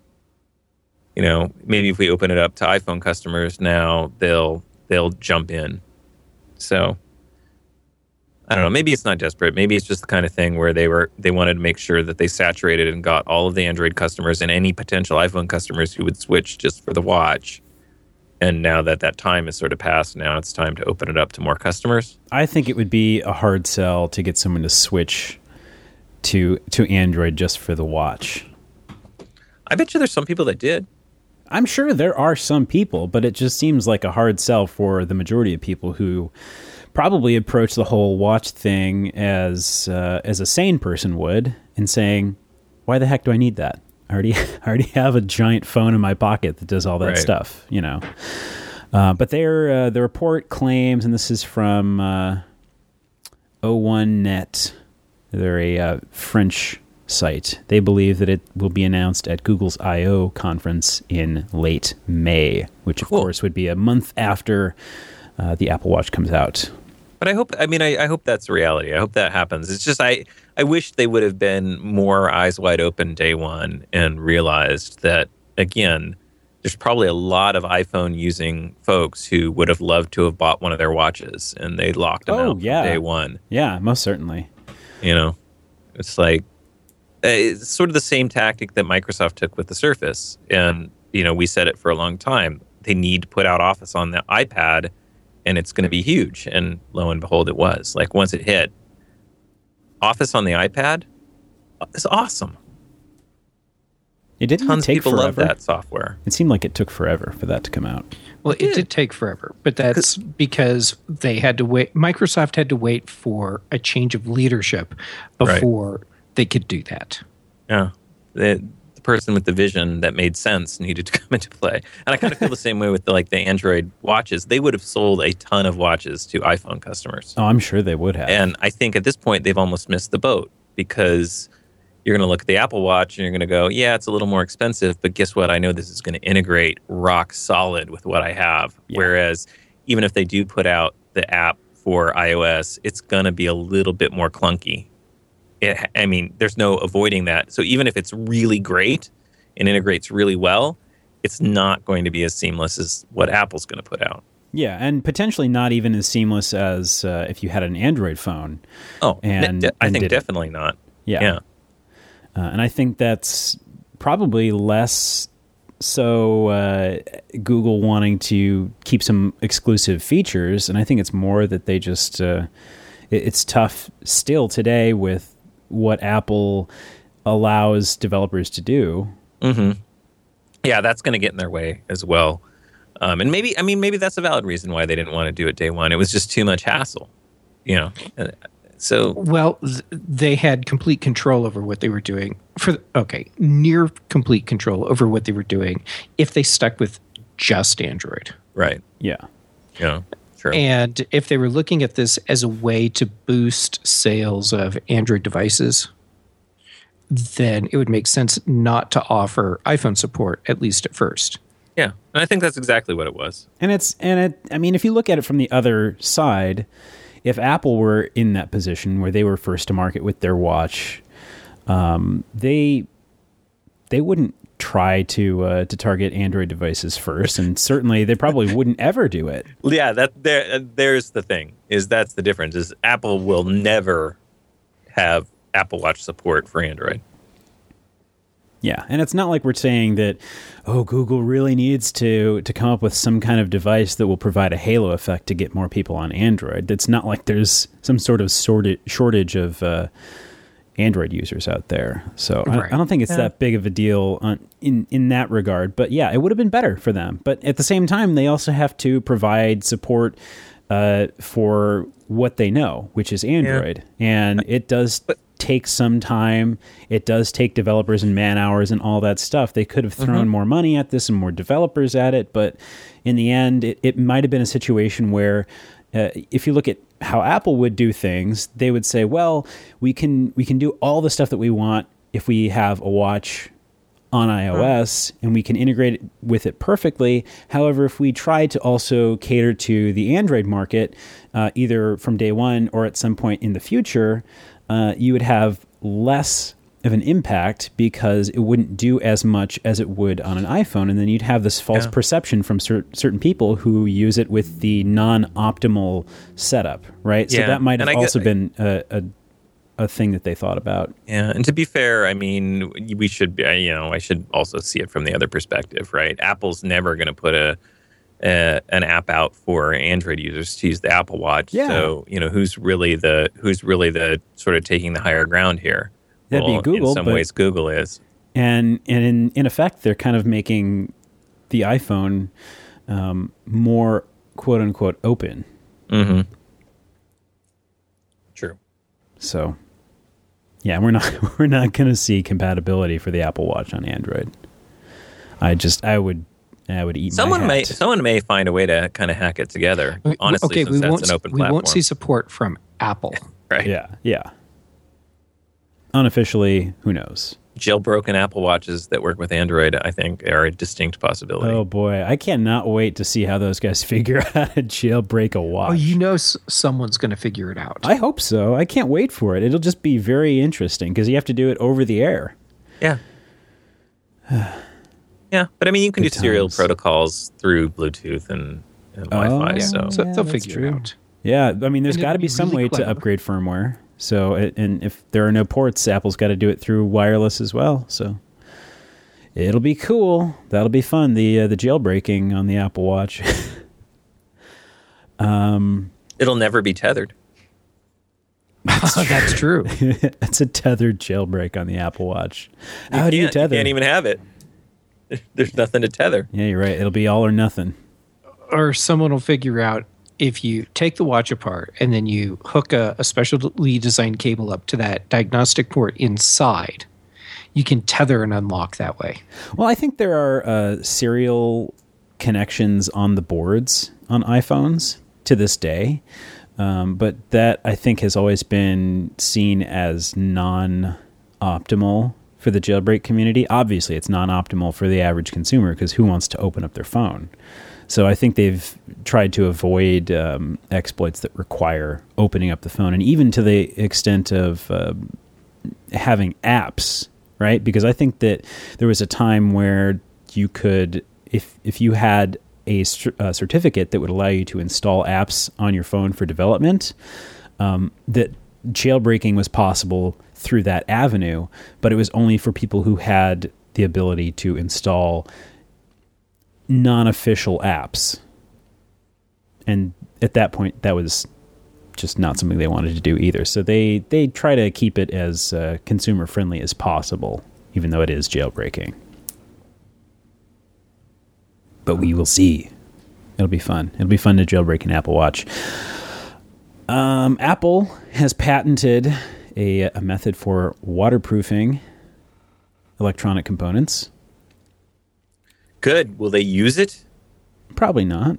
maybe if we open it up to iPhone customers now, they'll jump in. So, I don't know. Maybe it's not desperate. Maybe it's just the kind of thing where they wanted to make sure that they saturated and got all of the Android customers and any potential iPhone customers who would switch just for the watch. And now that time is sort of passed, now it's time to open it up to more customers. I think it would be a hard sell to get someone to switch to Android just for the watch. I bet you there's some people that did. I'm sure there are some people, but it just seems like a hard sell for the majority of people who probably approach the whole watch thing as a sane person would, and saying, why the heck do I need that? I already have a giant phone in my pocket that does all that stuff, But the report claims, and this is from O1Net, they're a French site. They believe that it will be announced at Google's I/O conference in late May, which of course would be a month after the Apple Watch comes out. But I hope that's reality. I hope that happens. It's just I wish they would have been more eyes wide open day one and realized that, again, there's probably a lot of iPhone using folks who would have loved to have bought one of their watches, and they locked them out from day one. Yeah, most certainly. It's like it's sort of the same tactic that Microsoft took with the Surface. And, we said it for a long time. they need to put out Office on the iPad, and it's going to be huge. And lo and behold, it was. Like once it hit, Office on the iPad is awesome. It didn't Tons take of people forever. love that software. It seemed like it took forever for that to come out. Well, it did take forever, but that's because they had to wait. Microsoft had to wait for a change of leadership before they could do that. Yeah. The person with the vision that made sense needed to come into play. And I kind of feel the same way with the Android watches. They would have sold a ton of watches to iPhone customers. Oh, I'm sure they would have. And I think at this point, they've almost missed the boat because you're going to look at the Apple Watch and you're going to go, yeah, it's a little more expensive, but guess what? I know this is going to integrate rock solid with what I have. Yeah. Whereas even if they do put out the app for iOS, it's going to be a little bit more clunky. There's no avoiding that. So even if it's really great and integrates really well, it's not going to be as seamless as what Apple's going to put out. Yeah, and potentially not even as seamless as if you had an Android phone. Oh, I think definitely not. Yeah. And I think that's probably less so Google wanting to keep some exclusive features, and I think it's more that they just it's tough still today with what Apple allows developers to do. Mm-hmm. Yeah, that's going to get in their way as well. And maybe that's a valid reason why they didn't want to do it day one. It was just too much hassle, So they had complete control over what they were doing. Near complete control over what they were doing if they stuck with just Android. Right. Yeah. Yeah. Sure. And if they were looking at this as a way to boost sales of Android devices, then it would make sense not to offer iPhone support, at least at first. Yeah, and I think that's exactly what it was. And if you look at it from the other side, if Apple were in that position where they were first to market with their watch, they wouldn't try to target Android devices first, and certainly they probably wouldn't ever do it. Yeah, there's the thing. That's the difference. Is Apple will never have Apple Watch support for Android. Yeah, and it's not like we're saying that, Google really needs to come up with some kind of device that will provide a halo effect to get more people on Android. It's not like there's some sort of shortage of Android users out there. So right. I don't think it's that big of a deal in that regard. But yeah, it would have been better for them. But at the same time, they also have to provide support for what they know, which is Android. Yeah. And it does take some time. It does take developers and man hours and all that stuff. They could have thrown more money at this and more developers at it. But in the end, it might have been a situation where if you look at how Apple would do things, they would say, well, we can do all the stuff that we want if we have a watch on iOS and we can integrate it with it perfectly. However, if we try to also cater to the Android market, either from day one or at some point in the future, you would have less of an impact because it wouldn't do as much as it would on an iPhone. And then you'd have this false perception from certain people who use it with the non-optimal setup, right? So that might have also been a thing that they thought about. Yeah, and to be fair, we should be, I should also see it from the other perspective, right? Apple's never going to put an app out for Android users to use the Apple Watch. Yeah. So, who's really the sort of taking the higher ground here? That'd be Google. In some ways, Google is. And in effect, they're kind of making the iPhone more quote unquote open. Mm-hmm. True. So, yeah, we're not going to see compatibility for the Apple Watch on Android. I would eat someone my hat. Someone may find a way to kind of hack it together. Honestly, since that's an open platform. We won't see support from Apple. Right. Yeah. Unofficially, who knows? Jailbroken Apple Watches that work with Android, I think, are a distinct possibility. Oh boy, I cannot wait to see how those guys figure out how to jailbreak a watch. Someone's going to figure it out. I hope so. I can't wait for it. It'll just be very interesting because you have to do it over the air. Yeah. Yeah, but you can do serial protocols through Bluetooth and Wi-Fi. So they'll figure it out. Yeah, there's got to be some way to upgrade firmware. So, and if there are no ports, Apple's got to do it through wireless as well. So, It'll be cool. That'll be fun. The jailbreaking on the Apple Watch. It'll never be tethered. That's true. It's a tethered jailbreak on the Apple Watch. How do you tether? You can't even have it. There's nothing to tether. Yeah, you're right. It'll be all or nothing. Or someone will figure out if you take the watch apart and then you hook a specially designed cable up to that diagnostic port inside, you can tether and unlock that way. Well, I think there are serial connections on the boards on iPhones to this day. But that, I think, has always been seen as non-optimal for the jailbreak community. Obviously, it's non-optimal for the average consumer because who wants to open up their phone? So I think they've tried to avoid exploits that require opening up the phone, and even to the extent of having apps, right? Because I think that there was a time where you could, if you had a certificate that would allow you to install apps on your phone for development, that jailbreaking was possible through that avenue, but it was only for people who had the ability to install non-official apps. And at that point, that was just not something they wanted to do either. So they try to keep it as consumer-friendly as possible, even though it is jailbreaking. But we will see. It'll be fun. It'll be fun to jailbreak an Apple Watch. Apple has patented a method for waterproofing electronic components. Good. Will they use it? Probably not.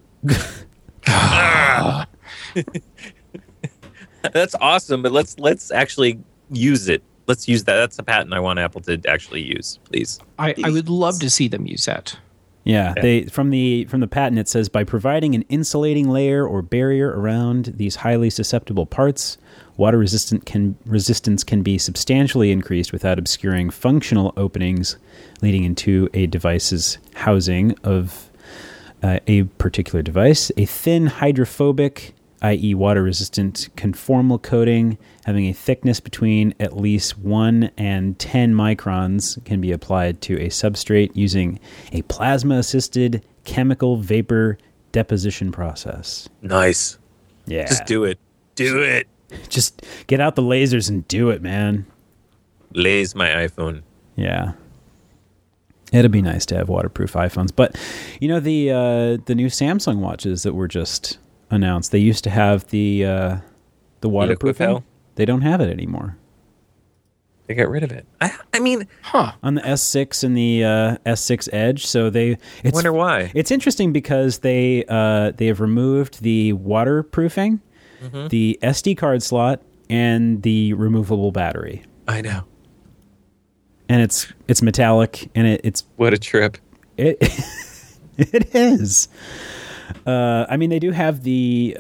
That's awesome, but let's actually use it. Let's use that. That's a patent I want Apple to actually use, please. I would love to see them use that. Yeah, they from the patent it says by providing an insulating layer or barrier around these highly susceptible parts, water resistance can be substantially increased without obscuring functional openings leading into a device's housing of a particular device. A thin hydrophobic, i.e. water-resistant conformal coating having a thickness between at least 1 and 10 microns can be applied to a substrate using a plasma-assisted chemical vapor deposition process. Nice. Yeah. Just do it. Do it. Just get out the lasers and do it, man. Laze my iPhone. Yeah. It'd be nice to have waterproof iPhones. But, you know, the new Samsung watches that were just announced, they used to have the waterproofing. They don't have it anymore. They got rid of it. I mean, on the S6 and the S6 Edge. So I wonder why. It's interesting because they have removed the waterproofing, the SD card slot, and the removable battery. I know. And it's metallic, and it's what a trip. It is. I mean, they do have the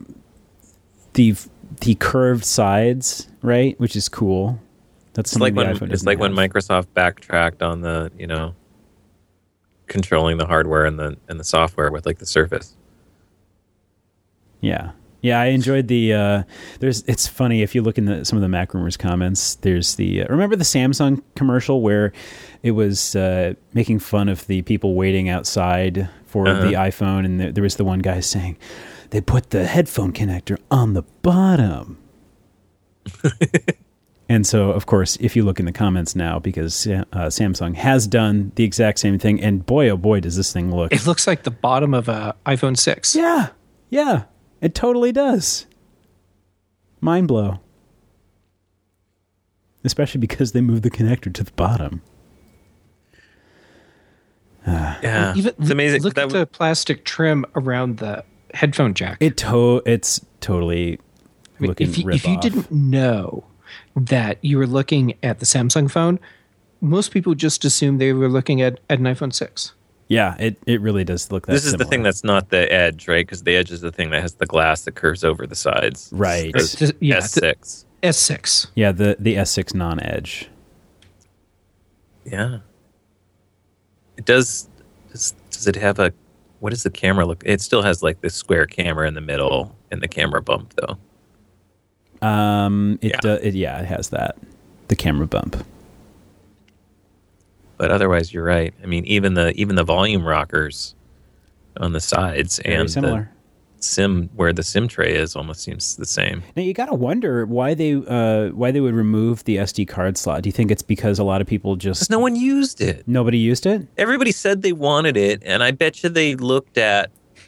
curved sides, right? Which is cool. That's something the iPhone doesn't like have. when Microsoft backtracked on the, controlling the hardware and the software with like the Surface. Yeah. Yeah, I enjoyed the it's funny if you look in some of the Mac Rumors comments, there's the remember the Samsung commercial where it was making fun of the people waiting outside for the iPhone, and there was the one guy saying they put the headphone connector on the bottom. And so, of course, if you look in the comments now, because Samsung has done the exact same thing, and boy, oh boy, does this thing look. It looks like the bottom of a iPhone 6. Yeah, it totally does. Mind blow. Especially because they moved the connector to the bottom. Yeah, Even it's amazing. Look at the plastic trim around the headphone jack. It's totally looking if you didn't know that you were looking at the Samsung phone, most people just assumed they were looking at an iPhone 6. Yeah, it really does look that This is similar. the thing that's not the Edge, right? Because the Edge is the thing that has the glass that curves over the sides. Right. Yeah, S6. S6. Yeah, the S6 non-Edge. Yeah. It does. Does it have what does the camera look? It still has like this square camera in the middle and the camera bump though. It has that. The camera bump. But otherwise, you're right. I mean, even the volume rockers on the sides Very and similar. the SIM where the SIM tray is almost seems the same. Now you got to wonder why they would remove the SD card slot. Do you think it's because a lot of people just Because no one used it. nobody used it? Everybody said they wanted it, and I bet you they looked at,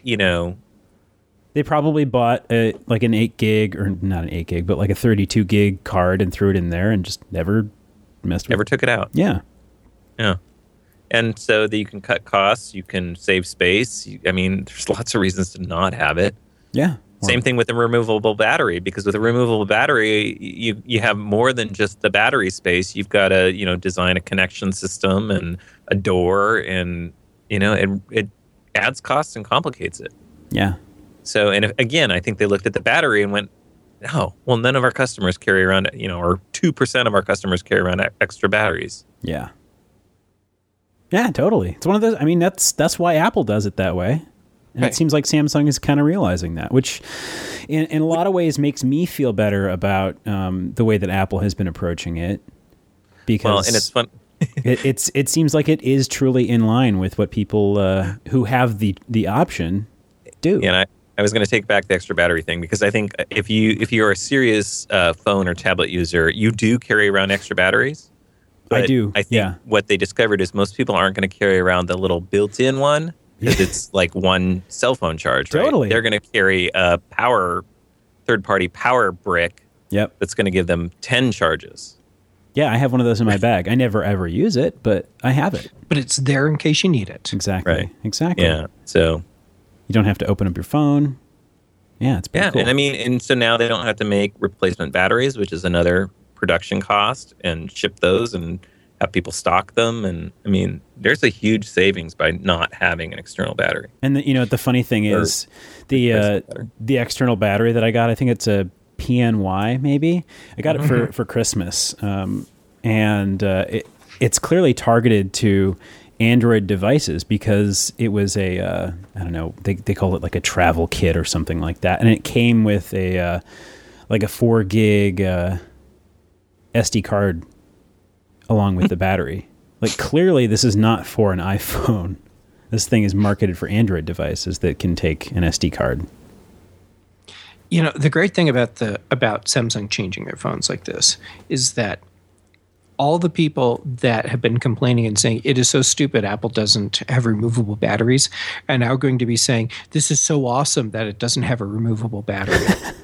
They probably bought like an 8 gig, or not an 8 gig, but like a 32 gig card and threw it in there and just never messed with never it. took it out. Yeah. Yeah. And so that you can cut costs, you can save space. There's lots of reasons to not have it. Yeah. Same thing with the removable battery, because with a removable battery, you have more than just the battery space. You've got to, design a connection system and a door, and, it adds costs and complicates it. Yeah. So, and again, I think they looked at the battery and went, oh, well, none of our customers carry around, or 2% of our customers carry around extra batteries. Yeah. Yeah, totally. It's one of those. I mean, that's why Apple does it that way. And Right. It seems like Samsung is kind of realizing that, which in a lot of ways makes me feel better about the way that Apple has been approaching it. Because Well, and it's fun. it seems like it is truly in line with what people who have the option do. Yeah, and I was going to take back the extra battery thing, because I think if you're a serious phone or tablet user, you do carry around extra batteries. I But do, I think yeah. what they discovered is most people aren't going to carry around the little built-in one, because it's like one cell phone charge. Right? Totally. They're going to carry a third-party power brick Yep. that's going to give them 10 charges. Yeah, I have one of those in my bag. I never ever use it, but I have it. But it's there in case you need it. Exactly. Right. Exactly. Yeah. So You don't have to open up your phone. Yeah, it's pretty yeah, cool. and so now they don't have to make replacement batteries, which is another production cost, and ship those and have people stock them. And there's a huge savings by not having an external battery. And the funny thing is the external battery that I got, I think it's a PNY maybe. I got it for Christmas. And it's clearly targeted to Android devices because it was a I don't know, they call it like a travel kit or something like that. And it came with a like a 4 gig SD card along with the battery. Like clearly this is not for an iPhone. This thing is marketed for Android devices that can take an SD card. The great thing about Samsung changing their phones like this is that all the people that have been complaining and saying it is so stupid Apple doesn't have removable batteries are now going to be saying this is so awesome that it doesn't have a removable battery.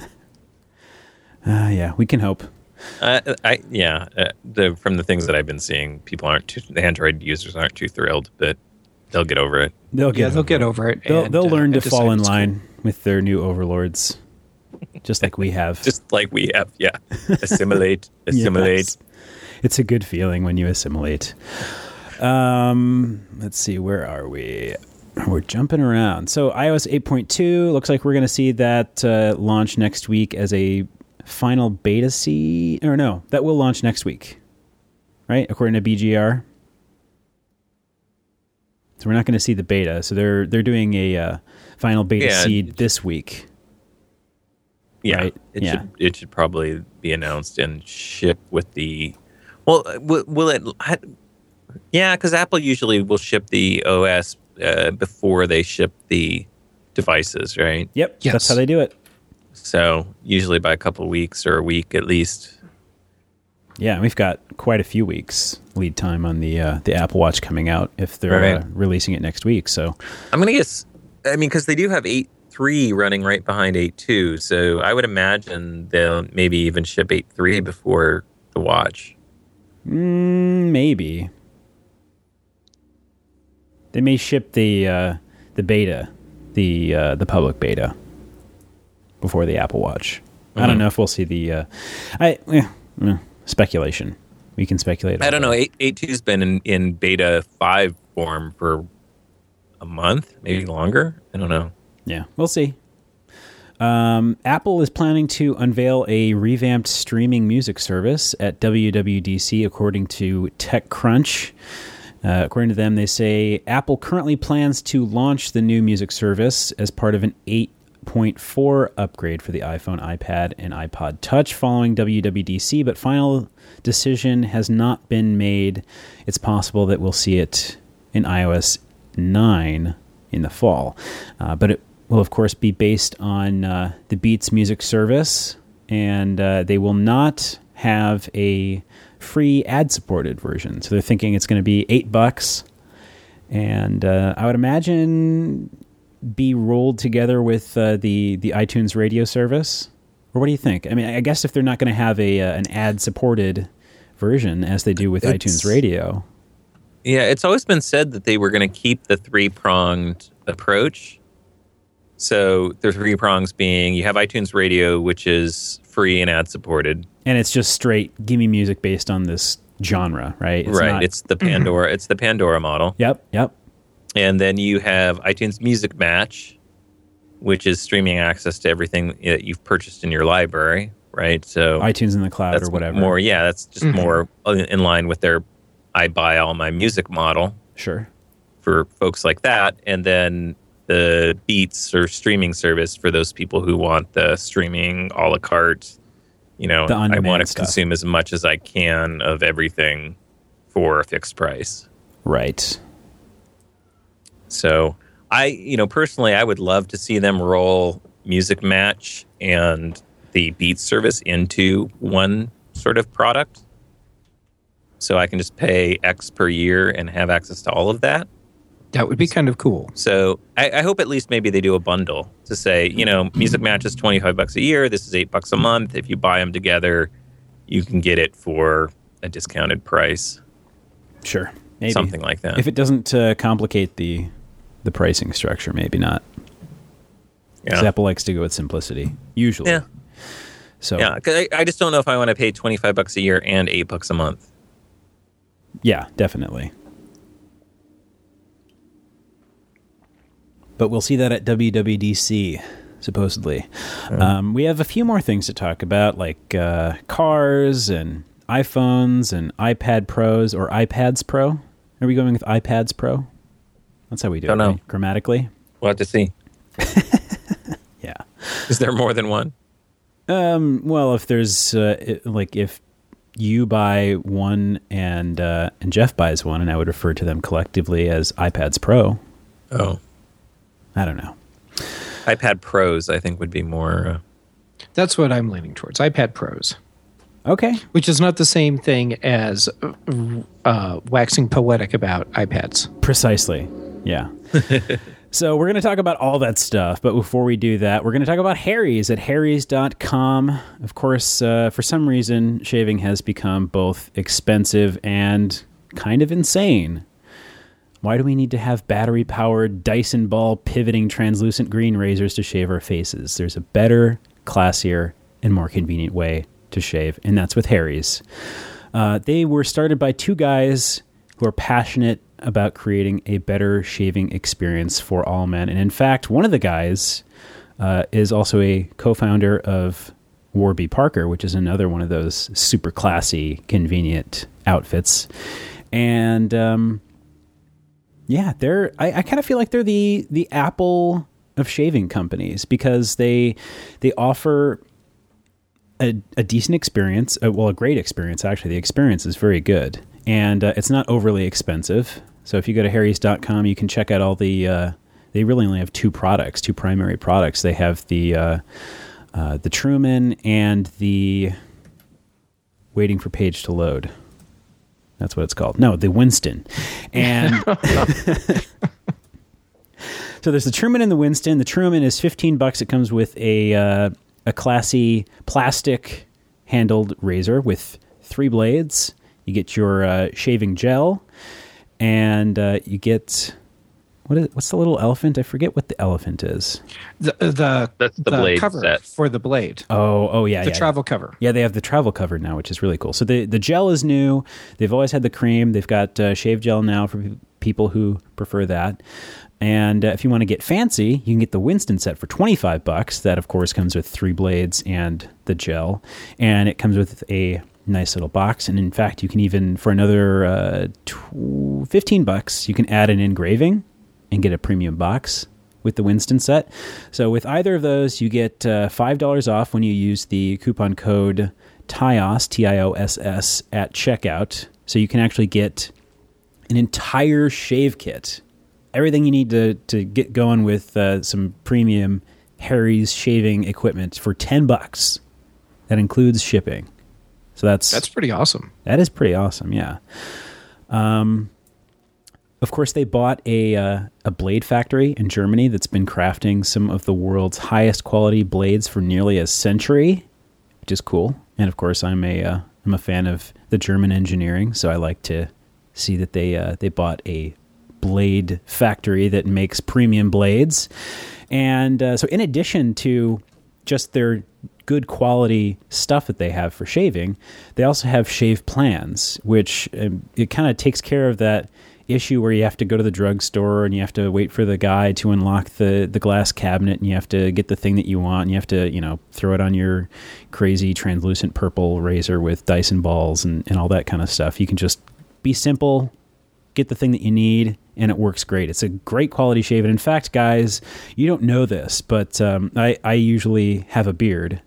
Yeah, we can hope. From the things that I've been seeing, the Android users aren't too thrilled, but they'll get over it. They'll get over it. They'll learn to and fall in decide it's line with their new overlords, just like we have. Just like we have, yeah. Assimilate. Yes. It's a good feeling when you assimilate. Let's see, where are we? We're jumping around. So iOS 8.2 looks like we're going to see that launch next week as a final beta seed. Or no, that will launch next week, right? According to BGR. So we're not going to see the beta. So they're doing a final beta seed this week. Yeah, right? It should probably be announced and ship with the. Well, will it? Yeah, because Apple usually will ship the OS before they ship the devices, right? Yep, Yes. That's how they do it. So usually by a couple of weeks or a week at least. Yeah, we've got quite a few weeks lead time on the Apple Watch coming out if they're Right. releasing it next week. So I'm going to guess, because they do have 8.3 running right behind 8.2, so I would imagine they'll maybe even ship 8.3 before the watch. maybe they may ship the beta, the public beta, before the Apple Watch. I don't know if we'll see the. Speculation. We can speculate. I don't know. 8.2's been in beta 5 form for a month, maybe longer. I don't know. Yeah, we'll see. Apple is planning to unveil a revamped streaming music service at WWDC, according to TechCrunch. According to them, they say Apple currently plans to launch the new music service as part of an 8.4 upgrade for the iPhone, iPad, and iPod Touch following WWDC, but final decision has not been made. It's possible that we'll see it in iOS 9 in the fall. But it will, of course, be based on the Beats music service, and they will not have a free ad-supported version. So they're thinking it's going to be $8, and I would imagine be rolled together with the iTunes radio service. Or what do you think? I mean, I guess if they're not going to have an ad-supported version as they do with iTunes radio. Yeah, it's always been said that they were going to keep the three-pronged approach. So the three prongs being you have iTunes Radio, which is free and ad-supported. And it's just straight gimme music based on this genre, right? It's the Pandora. It's the Pandora model. Yep. And then you have iTunes Music Match, which is streaming access to everything that you've purchased in your library, right? So iTunes in the cloud or whatever. That's just more in line with their I buy all my music model. Sure. For folks like that. And then the Beats or streaming service for those people who want the streaming a la carte. I want to consume as much as I can of everything for a fixed price. Right. So personally, I would love to see them roll Music Match and the Beats service into one sort of product. So I can just pay X per year and have access to all of that. That would be kind of cool. So I hope at least maybe they do a bundle to say, Music Match is $25 a year. This is $8 a month. If you buy them together, you can get it for a discounted price. Sure. Maybe. Something like that. If it doesn't complicate the pricing structure, maybe not. Yeah. Apple likes to go with simplicity, usually. Yeah. So yeah, 'cause I just don't know if I want to pay $25 a year and $8 a month. Yeah, definitely. But we'll see that at WWDC, supposedly. We have a few more things to talk about, like cars and iPhones and iPad Pros or iPads Pro. Are we going with iPads Pro? That's how we do Don't it, know. right? Grammatically. We'll have to see. Yeah. Is there more than one? Well, if there's if you buy one and Jeff buys one, and I would refer to them collectively as iPads Pro. Oh. I don't know. iPad Pros, I think, would be more... That's what I'm leaning towards. iPad Pros. Okay. Which is not the same thing as waxing poetic about iPads. Precisely. Yeah. So we're going to talk about all that stuff. But before we do that, we're going to talk about Harry's at harrys.com. Of course, for some reason, shaving has become both expensive and kind of insane. Why do we need to have battery-powered, Dyson ball pivoting translucent green razors to shave our faces? There's a better, classier, and more convenient way to shave, and that's with Harry's. They were started by two guys who are passionate about creating a better shaving experience for all men. And in fact, one of the guys is also a co-founder of Warby Parker, which is another one of those super classy, convenient outfits. And I kind of feel like they're the Apple of shaving companies, because they offer a decent experience, a great experience, actually. The experience is very good, and it's not overly expensive. So if you go to harrys.com, you can check out all the, they really only have two primary products. They have the Truman and the, waiting for page to load. That's what it's called. No, the Winston. And so there's the Truman and the Winston. The Truman is $15. It comes with a classy plastic handled razor with 3 blades. You get your shaving gel, and you get what's the little elephant? I forget what the elephant is. That's the blade cover set for the blade. Oh yeah, the travel cover. Yeah, they have the travel cover now, which is really cool. So the gel is new. They've always had the cream. They've got shave gel now for people who prefer that. And if you want to get fancy, you can get the Winston set for $25. That, of course, comes with 3 blades and the gel. And it comes with a nice little box. And in fact, you can even, for another $15, you can add an engraving and get a premium box with the Winston set. So with either of those, you get $5 off when you use the coupon code TIOS, TIOSS, at checkout. So you can actually get an entire shave kit. Everything you need to get going with some premium Harry's shaving equipment for $10. That includes shipping. So that's pretty awesome. That is pretty awesome, yeah. Of course, they bought a blade factory in Germany that's been crafting some of the world's highest quality blades for nearly a century, which is cool. And of course, I'm a fan of the German engineering, so I like to see that they bought a blade factory that makes premium blades. And so in addition to just their good quality stuff that they have for shaving, they also have shave plans, which it kind of takes care of that issue where you have to go to the drugstore and you have to wait for the guy to unlock the glass cabinet and you have to get the thing that you want and you have to, throw it on your crazy translucent purple razor with Dyson balls and all that kind of stuff. You can just be simple, get the thing that you need, and it works great. It's a great quality shave. And in fact, guys, you don't know this, but I usually have a beard.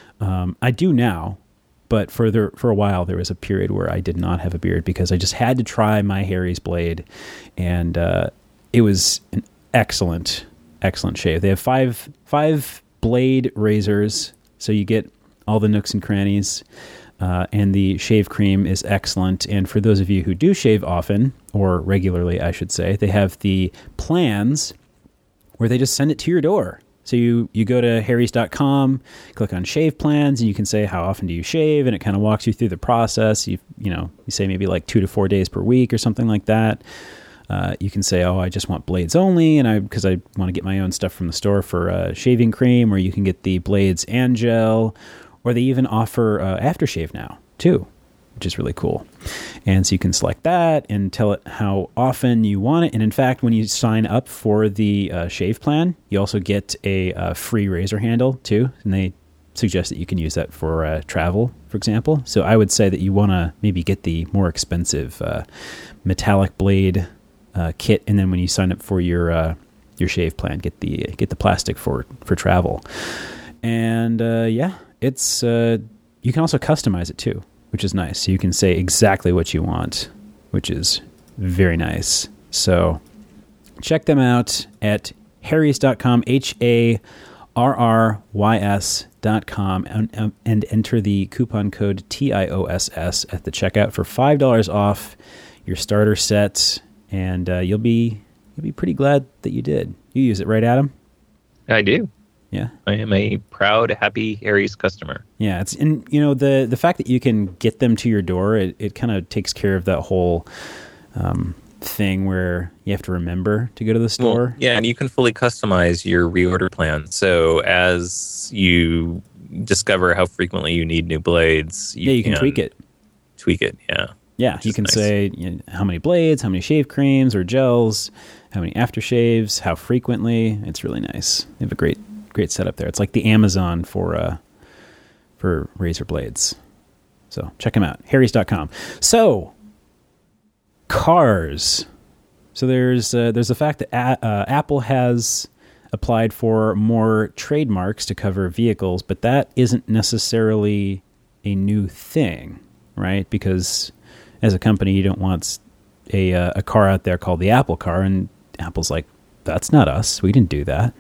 I do now, but for a while there was a period where I did not have a beard because I just had to try my Harry's blade, and it was an excellent shave. They have five blade razors, so you get all the nooks and crannies. And the shave cream is excellent. And for those of you who do shave often, or regularly, I should say, they have the plans where they just send it to your door. So you go to harrys.com, click on shave plans, and you can say, how often do you shave? And it kind of walks you through the process. You say maybe like 2 to 4 days per week or something like that. You can say, I just want blades only, and because I want to get my own stuff from the store for shaving cream, or you can get the blades and gel. Or they even offer aftershave now, too, which is really cool. And so you can select that and tell it how often you want it. And in fact, when you sign up for the shave plan, you also get a free razor handle, too. And they suggest that you can use that for travel, for example. So I would say that you want to maybe get the more expensive metallic blade kit. And then when you sign up for your shave plan, get the plastic for travel. And it's you can also customize it too, which is nice. So you can say exactly what you want, which is very nice. So check them out at harrys.com, HARRYS.com, and enter the coupon code TIOSS at the checkout for $5 off your starter set, and you'll be pretty glad that you did. You use it, right, Adam? I do. Yeah, I am a proud, happy Harry's customer. Yeah, it's the fact that you can get them to your door, it kind of takes care of that whole thing where you have to remember to go to the store. Well, yeah, and you can fully customize your reorder plan. So as you discover how frequently you need new blades, you can tweak it. Tweak it, yeah. Yeah, you can say how many blades, how many shave creams or gels, how many aftershaves, how frequently. It's really nice. They have a great setup there. It's like the Amazon for razor blades. So check them out, harrys.com. So cars. So there's the fact that Apple has applied for more trademarks to cover vehicles, but that isn't necessarily a new thing, right? Because as a company, you don't want a car out there called the Apple car, and Apple's like, that's not us. We didn't do that.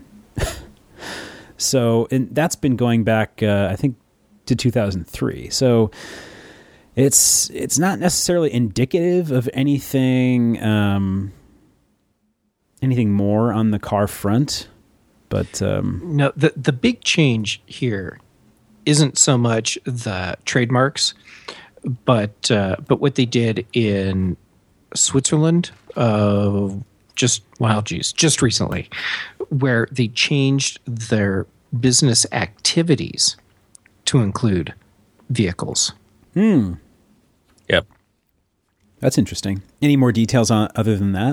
So, and that's been going back, I think, to 2003. So it's not necessarily indicative of anything more on the car front, but no. The big change here isn't so much the trademarks, but what they did in Switzerland just recently, where they changed their business activities to include vehicles. Yep. That's interesting. Any more details on other than that?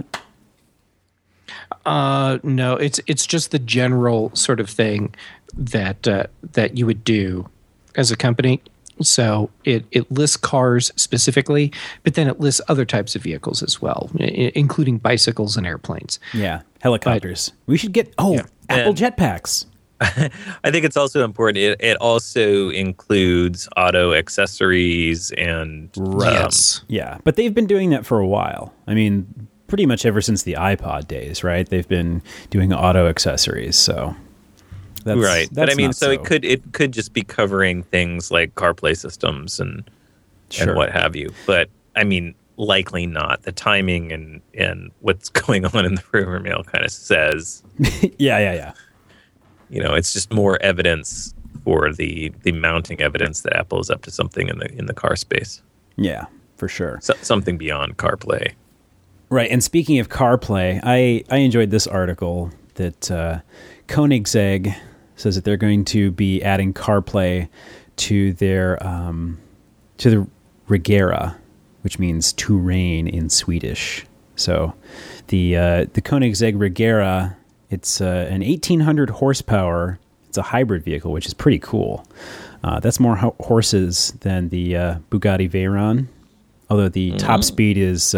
No, it's just the general sort of thing that you would do as a company. So it lists cars specifically, but then it lists other types of vehicles as well, including bicycles and airplanes. Yeah, helicopters. We should get Apple And- jetpacks. I think it's also important. It also includes auto accessories and Yes. Yeah, but they've been doing that for a while. I mean, pretty much ever since the iPod days, right? They've been doing auto accessories, so that's right. But I that's mean, not so it could just be covering things like CarPlay systems and what have you. But I mean, likely not. The timing and what's going on in the rumor mill kind of says, yeah. it's just more evidence for the mounting evidence that Apple is up to something in the car space. Yeah, for sure. So, something beyond CarPlay. Right, and speaking of CarPlay, I enjoyed this article that Koenigsegg says that they're going to be adding CarPlay to their to the Regera, which means to reign in Swedish. So the Koenigsegg Regera, it's an 1,800 horsepower. It's a hybrid vehicle, which is pretty cool. That's more horses than the Bugatti Veyron, although the top speed is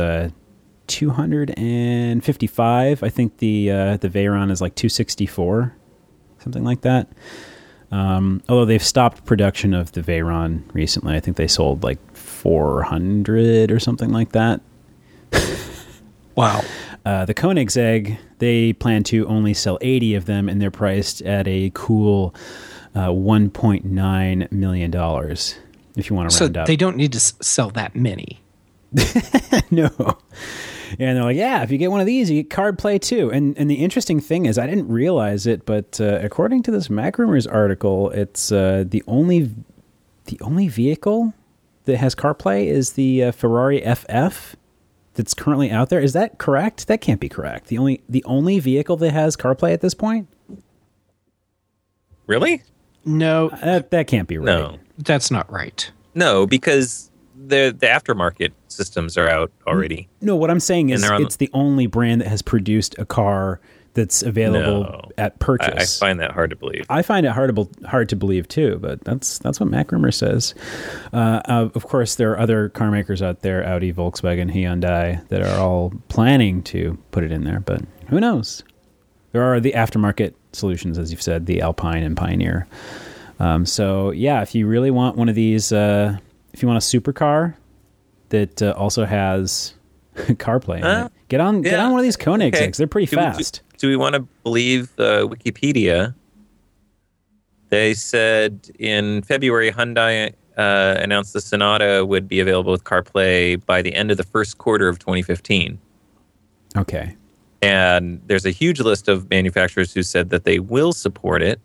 255. I think the Veyron is like 264, something like that. Although they've stopped production of the Veyron recently. I think they sold like 400 or something like that. Wow. The Koenigsegg, they plan to only sell 80 of them, and they're priced at a cool $1.9 million, if you want to round up. So they don't need to sell that many. No. And they're like, yeah, if you get one of these, you get CarPlay too. And the interesting thing is, I didn't realize it, but according to this MacRumors article, it's the only vehicle that has CarPlay is the Ferrari FF that's currently out there. Is that correct? That can't be correct. The only vehicle that has CarPlay at this point? Really? No, That can't be right. No. that's not right. No, because the aftermarket systems are out already. No, what I'm saying is And they're on- it's the only brand that has produced a car that's available No. at I purchase. find that hard to believe. I find it hard to believe too, but that's what MacRumor says. Of course, there are other car makers out there, Audi, Volkswagen, Hyundai, that are all planning to put it in there, but who knows? There are the aftermarket solutions, as you've said, the Alpine and Pioneer. So yeah, if you really want one of these, if you want a supercar that also has CarPlay in it, get on one of these Koenigseggs. Okay. They're pretty fast. Do we want to believe Wikipedia? They said in February, Hyundai announced the Sonata would be available with CarPlay by the end of the first quarter of 2015. Okay. And there's a huge list of manufacturers who said that they will support it.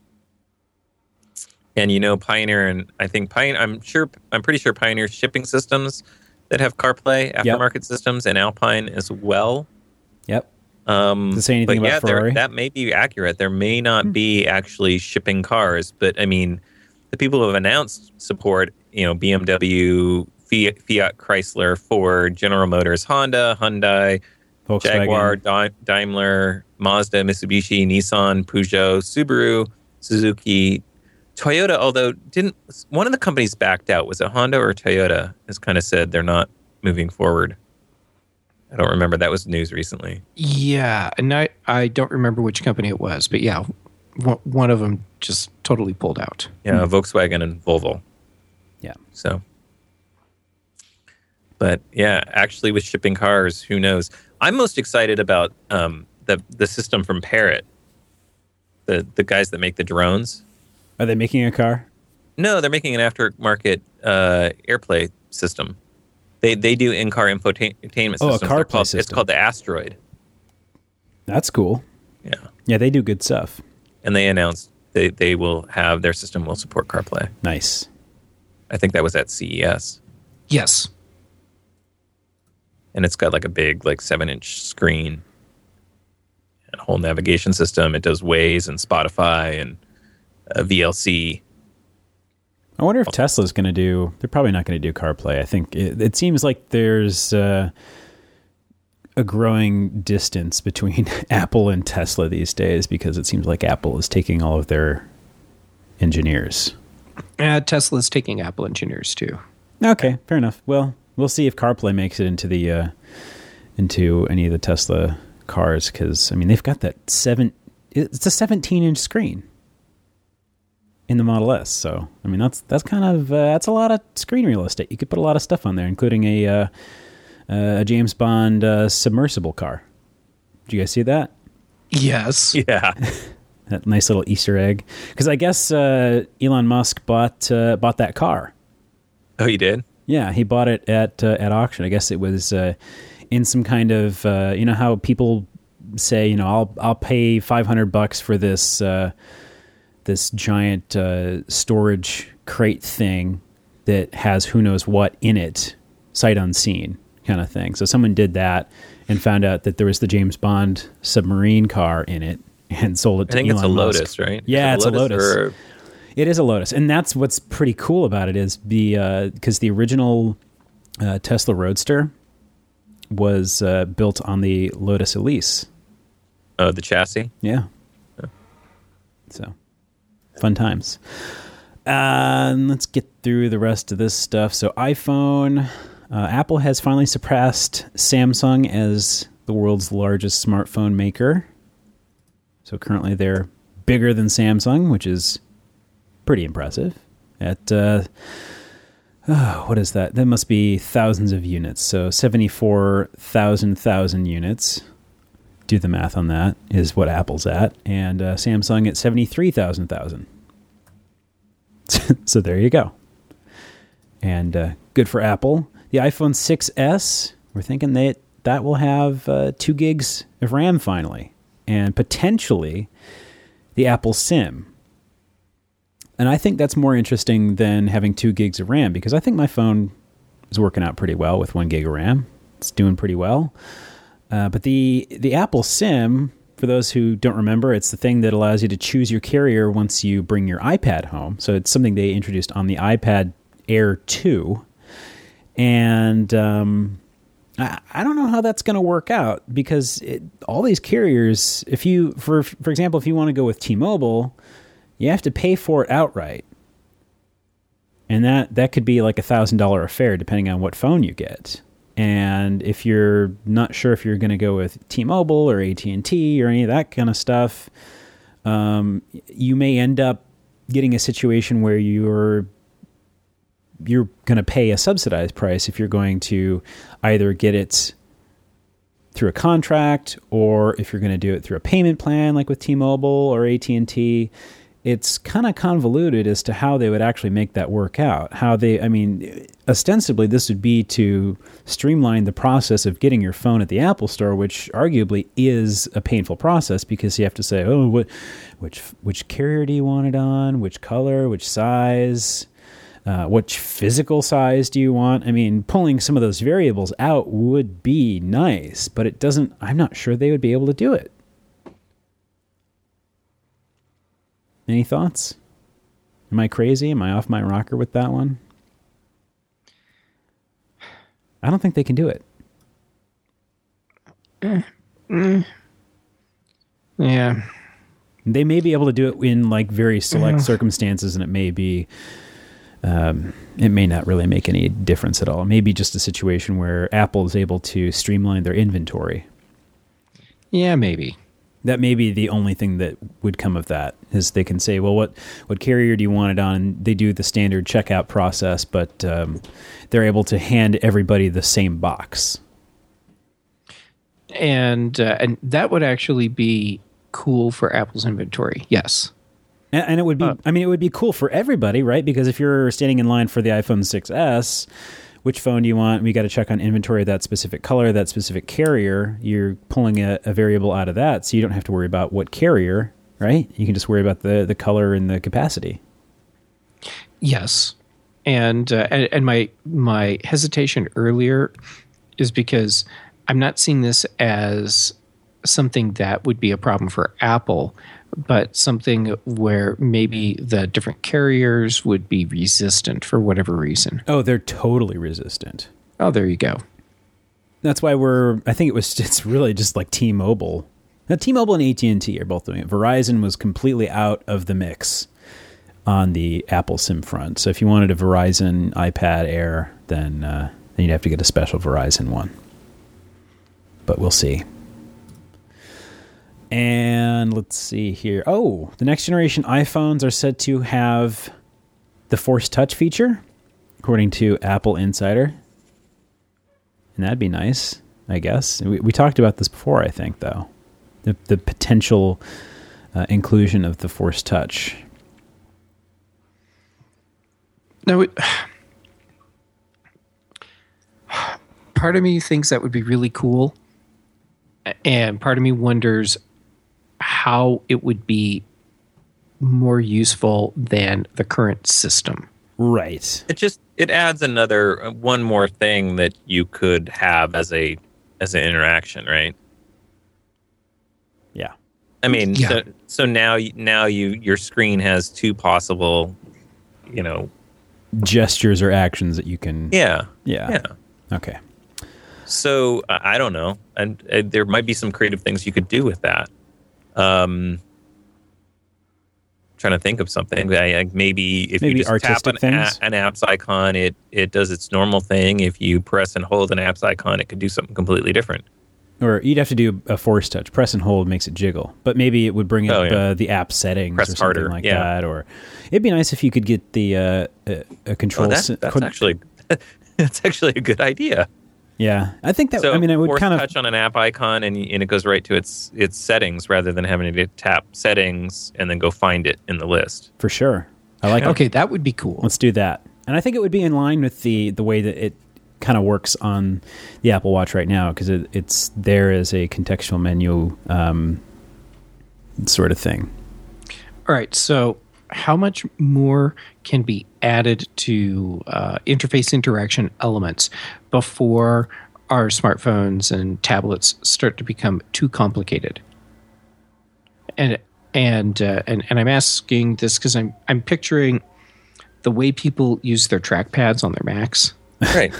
And Pioneer and I think I'm pretty sure Pioneer shipping systems that have CarPlay aftermarket systems, and Alpine as well. Yep. Does it say anything but about Ferrari? that may be accurate. There may not be actually shipping cars, but I mean, the people who have announced support, BMW, Fiat, Chrysler, Ford, General Motors, Honda, Hyundai, Volkswagen. Jaguar, Daimler, Mazda, Mitsubishi, Nissan, Peugeot, Subaru, Suzuki, Toyota. Although one of the companies backed out? Was it Honda or Toyota? Has kind of said they're not moving forward. I don't remember. That was news recently. Yeah, and I don't remember which company it was, but yeah, one of them just totally pulled out. Yeah, Volkswagen and Volvo. Yeah. So, but yeah, actually with shipping cars, who knows? I'm most excited about the system from Parrot, the guys that make the drones. Are they making a car? No, they're making an aftermarket AirPlay system. They do in-car infotainment systems. Oh, a CarPlay system. It's called the Asteroid. That's cool. Yeah. Yeah, they do good stuff. And they announced they will have their system will support CarPlay. Nice. I think that was at CES. Yes. And it's got like a big 7-inch screen and a whole navigation system. It does Waze and Spotify and VLC. I wonder if Tesla's going to do... They're probably not going to do CarPlay. I think it seems like there's a growing distance between Apple and Tesla these days, because it seems like Apple is taking all of their engineers. Tesla's taking Apple engineers too. Okay, fair enough. Well, we'll see if CarPlay makes it into the into any of the Tesla cars, because I mean they've got that it's a 17-inch screen in the Model S. So I mean that's kind of that's a lot of screen real estate. You could put a lot of stuff on there, including a James Bond submersible car. Did you guys see that? Yes. Yeah. That nice little Easter egg. Because I guess Elon Musk bought that car. Oh, you did? Yeah, he bought it at auction. I guess it was in some kind of you know how people say, you know, I'll pay $500 for this this giant storage crate thing that has who knows what in it, sight unseen kind of thing. So someone did that and found out that there was the James Bond submarine car in it and sold it to Elon Musk. I think it's a Lotus, right? Yeah, it's a Lotus. It is a Lotus, and that's what's pretty cool about it is because the original Tesla Roadster was built on the Lotus Elise. Oh, the chassis? Yeah. So, fun times. Let's get through the rest of this stuff. So, iPhone, Apple has finally surpassed Samsung as the world's largest smartphone maker. So, currently they're bigger than Samsung, which is pretty impressive. At, what is that? That must be thousands of units. So, 74,000 units. Do the math on that, is what Apple's at. And Samsung at 73,000. So there you go. And good for Apple. The iPhone 6S, we're thinking that will have 2 gigs of RAM finally. And potentially the Apple SIM. And I think that's more interesting than having 2 gigs of RAM, because I think my phone is working out pretty well with 1 gig of RAM. It's doing pretty well. But the Apple SIM, for those who don't remember, it's the thing that allows you to choose your carrier once you bring your iPad home. So it's something they introduced on the iPad Air 2. And I don't know how that's going to work out, because all these carriers, if you, for example, if you want to go with T-Mobile, you have to pay for it outright. And that could be like $1,000 affair depending on what phone you get. And if you're not sure if you're going to go with T-Mobile or AT&T or any of that kind of stuff, you may end up getting a situation where you're going to pay a subsidized price if you're going to either get it through a contract, or if you're going to do it through a payment plan like with T-Mobile or AT&T. It's kind of convoluted as to how they would actually make that work out. Ostensibly this would be to streamline the process of getting your phone at the Apple Store, which arguably is a painful process, because you have to say, oh, which carrier do you want it on? Which color? Which size? Which physical size do you want? I mean, pulling some of those variables out would be nice, but it doesn't. I'm not sure they would be able to do it. Any thoughts? Am I crazy? Am I off my rocker with that one? I don't think they can do it. Yeah. They may be able to do it in like very select circumstances, and it may be, it may not really make any difference at all. It may be just a situation where Apple is able to streamline their inventory. Yeah, maybe. That may be the only thing that would come of that, is they can say, well, what carrier do you want it on? And they do the standard checkout process, but they're able to hand everybody the same box. And that would actually be cool for Apple's inventory. Yes. And it would be, it would be cool for everybody, right? Because if you're standing in line for the iPhone 6S, which phone do you want? We got to check on inventory of that specific color, that specific carrier. You're pulling a variable out of that, so you don't have to worry about what carrier, right? You can just worry about the color and the capacity. Yes. And my hesitation earlier is because I'm not seeing this as something that would be a problem for Apple, but something where maybe the different carriers would be resistant for whatever reason. Oh, they're totally resistant. Oh, there you go. That's why it's really just like T-Mobile. Now, T-Mobile and AT&T are both doing it. Verizon was completely out of the mix on the Apple SIM front. So if you wanted a Verizon iPad Air, then you'd have to get a special Verizon one. But we'll see. And let's see here. Oh, the next generation iPhones are said to have the Force Touch feature, according to Apple Insider. And that'd be nice, I guess. We talked about this before, I think, though. The potential inclusion of the Force Touch. Now, part of me thinks that would be really cool. And part of me wonders how it would be more useful than the current system. Right. It adds one more thing that you could have as an interaction, right? Yeah. I mean, yeah. So now your screen has two possible, gestures or actions that you can. Yeah. Okay. So I don't know, and there might be some creative things you could do with that. Trying to think of something. Maybe if you just tap an apps icon, it does its normal thing. If you press and hold an apps icon, it could do something completely different. Or you'd have to do a Force Touch. Press and hold makes it jiggle. But maybe it would bring up the app settings or something harder, like that. Or it'd be nice if you could get the a control. That's actually a good idea. Yeah, I think that. So it would Force kind of touch on an app icon, and it goes right to its settings rather than having to tap settings and then go find it in the list. For sure, I like. Okay, that would be cool. Let's do that, and I think it would be in line with the way that it kind of works on the Apple Watch right now, because it's there as a contextual menu sort of thing. All right, so how much more can be added to interface interaction elements before our smartphones and tablets start to become too complicated? And I'm asking this because I'm picturing the way people use their trackpads on their Macs. Right.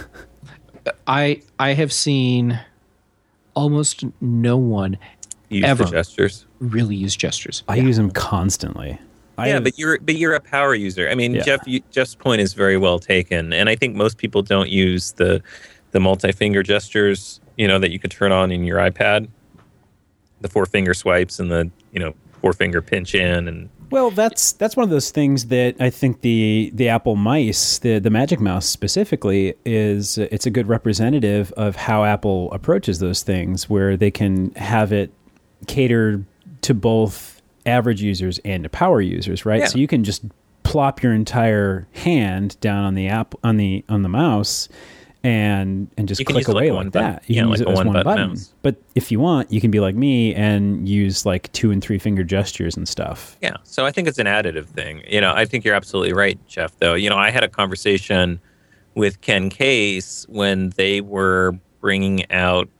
I have seen almost no one ever the gestures. Really use gestures. I use them constantly. But you're a power user. I mean, yeah. Jeff's point is very well taken, and I think most people don't use the multi-finger gestures, that you could turn on in your iPad, the 4-finger swipes and the 4-finger pinch in. And well, that's one of those things that I think the Apple mice, the Magic Mouse specifically, it's a good representative of how Apple approaches those things, where they can have it cater to both average users and to power users, right? Yeah. So you can just plop your entire hand down on the app on the mouse and just click away like that. You can use it as one button. But if you want, you can be like me and use like 2 and 3 finger gestures and stuff. Yeah. So I think it's an additive thing. I think you're absolutely right, Jeff, though. I had a conversation with Ken Case when they were bringing out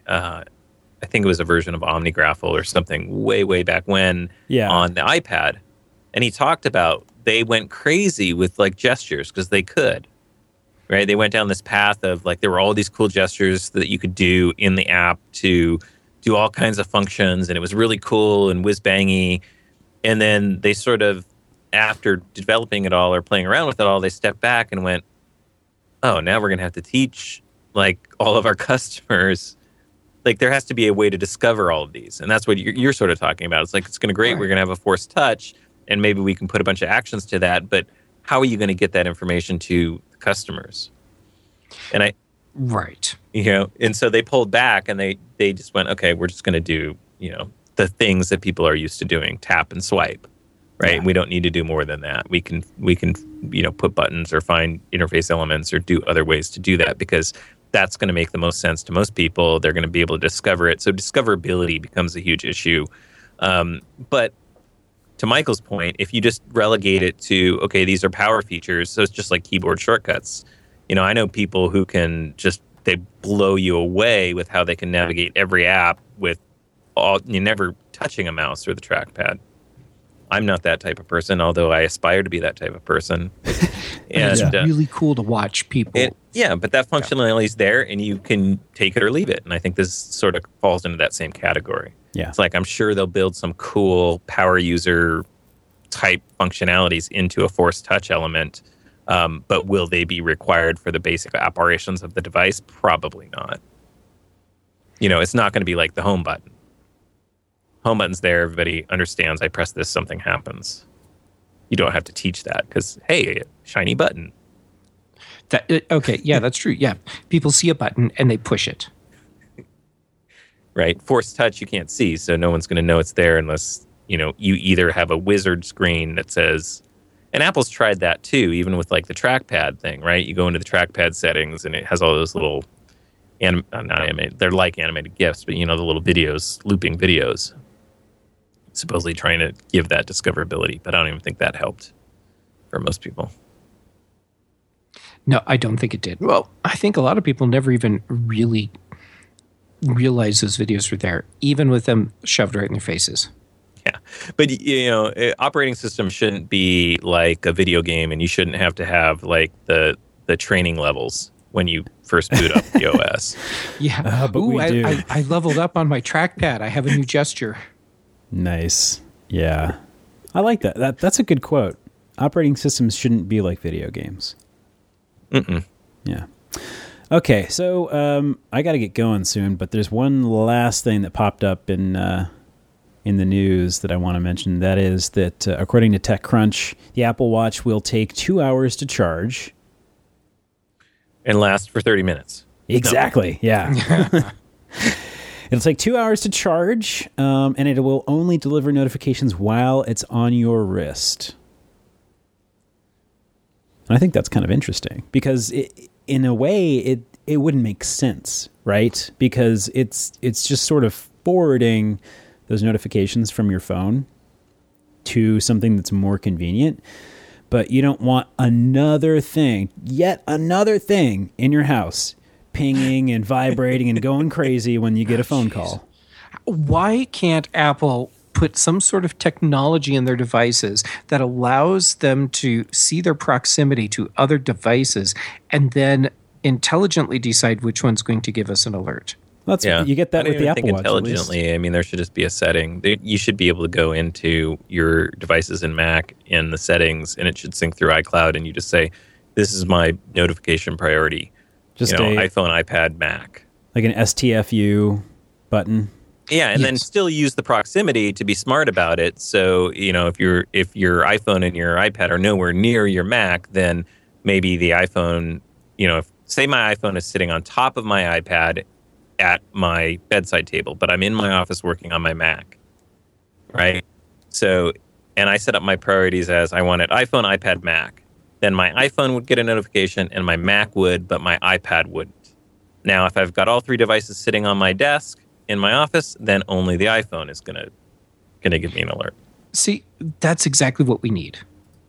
I think it was a version of OmniGraffle or something way, way back when on the iPad. And he talked about they went crazy with like gestures because they could, right? They went down this path of like there were all these cool gestures that you could do in the app to do all kinds of functions. And it was really cool and whiz-bangy. And then they sort of, after developing it all or playing around with it all, they stepped back and went, oh, now we're going to have to teach like all of our customers. Like there has to be a way to discover all of these. And that's what you're sort of talking about. It's like, it's going to great. Right. We're going to have a Force Touch and maybe we can put a bunch of actions to that. But how are you going to get that information to the customers? And right. And so they pulled back and they just went, okay, we're just going to do, the things that people are used to doing, tap and swipe, right? Yeah. We don't need to do more than that. We can, put buttons or find interface elements or do other ways to do that because that's going to make the most sense to most people. They're going to be able to discover it. So discoverability becomes a huge issue. But to Michael's point, if you just relegate it to, okay, these are power features, so it's just like keyboard shortcuts. I know people who can they blow you away with how they can navigate every app with never touching a mouse or the trackpad. I'm not that type of person, although I aspire to be that type of person. And it's really cool to watch people. But that functionality is there, and you can take it or leave it. And I think this sort of falls into that same category. Yeah. It's like I'm sure they'll build some cool power user type functionalities into a Force Touch element. But will they be required for the basic operations of the device? Probably not. It's not going to be like the home button. Home button's there. Everybody understands. I press this, something happens. You don't have to teach that because, hey, shiny button. Okay, yeah, that's true. Yeah, people see a button and they push it. Right. Force Touch you can't see, so no one's going to know it's there unless, you either have a wizard screen that says, and Apple's tried that too, even with like the trackpad thing, right? You go into the trackpad settings and it has all those little, not animated, they're like animated GIFs, but the little videos, looping videos, supposedly trying to give that discoverability, but I don't even think that helped for most people. No, I don't think it did. Well, I think a lot of people never even really realized those videos were there, even with them shoved right in their faces. Yeah, but operating system shouldn't be like a video game, and you shouldn't have to have like the training levels when you first boot up the OS. Yeah, but we do. I leveled up on my trackpad. I have a new gesture. Nice. Yeah, I like that. That's a good quote. Operating systems shouldn't be like video games. Yeah. Okay, so I got to get going soon, but there's one last thing that popped up in the news that I want to mention. That is that according to TechCrunch, the Apple Watch will take 2 hours to charge. And last for 30 minutes. Exactly, yeah. It'll take 2 hours to charge, and it will only deliver notifications while it's on your wrist. And I think that's kind of interesting because in a way, it wouldn't make sense, right? Because it's just sort of forwarding those notifications from your phone to something that's more convenient. But you don't want yet another thing in your house pinging and vibrating and going crazy when you get a phone call. Why can't Apple put some sort of technology in their devices that allows them to see their proximity to other devices and then intelligently decide which one's going to give us an alert? You get that with the Apple Watch. Intelligently, I mean, there should just be a setting. You should be able to go into your devices in Mac in the settings, and it should sync through iCloud, and you just say, "This is my notification priority." Just iPhone, iPad, Mac, like an STFU button. Yeah, and then still use the proximity to be smart about it. So if your iPhone and your iPad are nowhere near your Mac, then maybe the iPhone, say my iPhone is sitting on top of my iPad at my bedside table, but I'm in my office working on my Mac, right? So, and I set up my priorities as I wanted iPhone, iPad, Mac. Then my iPhone would get a notification and my Mac would, but my iPad wouldn't. Now, if I've got all three devices sitting on my desk in my office, then only the iPhone is gonna give me an alert. See, that's exactly what we need.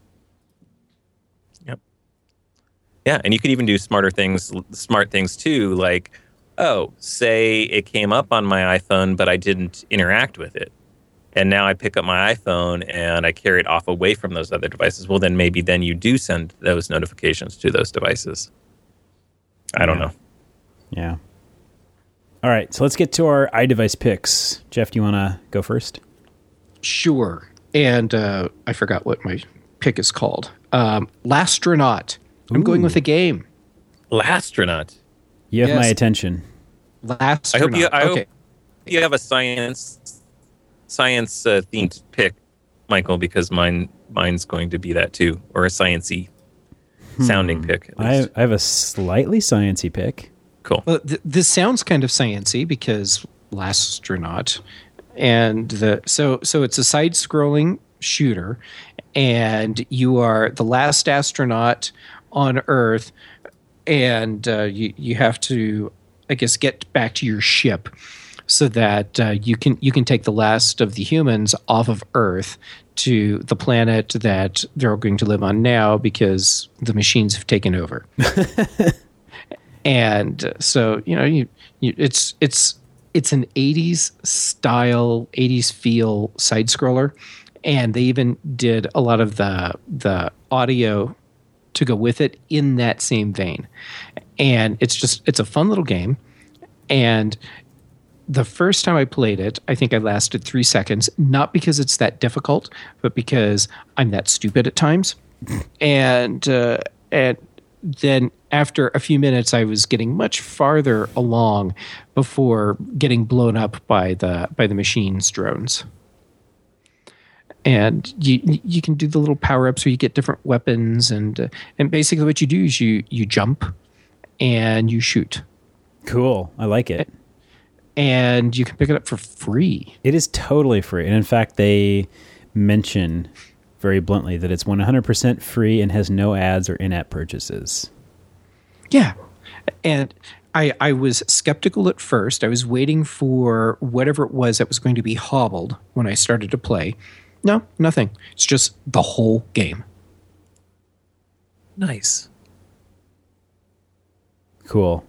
Yep. Yeah, and you could even do smart things too, like, say it came up on my iPhone, but I didn't interact with it. And now I pick up my iPhone and I carry it off away from those other devices. Well, then maybe you do send those notifications to those devices. I don't know. Yeah. All right, so let's get to our iDevice picks. Jeff, do you want to go first? Sure. And I forgot what my pick is called. Lastronaut. I'm going with a game. Lastronaut. You have my attention. Lastronaut. I hope you have a science themed pick, Michael, because mine's going to be that too, or a sciencey sounding pick. I have a slightly sciencey pick. Cool. Well, this sounds kind of sciencey because Lastronaut, and so it's a side-scrolling shooter, and you are the last astronaut on Earth, and you have to, I guess, get back to your ship so that you can take the last of the humans off of Earth to the planet that they're going to live on now because the machines have taken over. And so it's an 80s style, 80s feel side scroller, and they even did a lot of the audio to go with it in that same vein. And it's a fun little game. And the first time I played it, I think I lasted 3 seconds, not because it's that difficult, but because I'm that stupid at times. And then after a few minutes, I was getting much farther along before getting blown up by the machine's drones. And you can do the little power-ups where you get different weapons, and basically what you do is you jump and you shoot. Cool. I like it. And you can pick it up for free. It is totally free. And in fact, they mention very bluntly that it's 100% free and has no ads or in-app purchases. Yeah. And I was skeptical at first. I was waiting for whatever it was that was going to be hobbled when I started to play. No, nothing. It's just the whole game. Nice. Cool.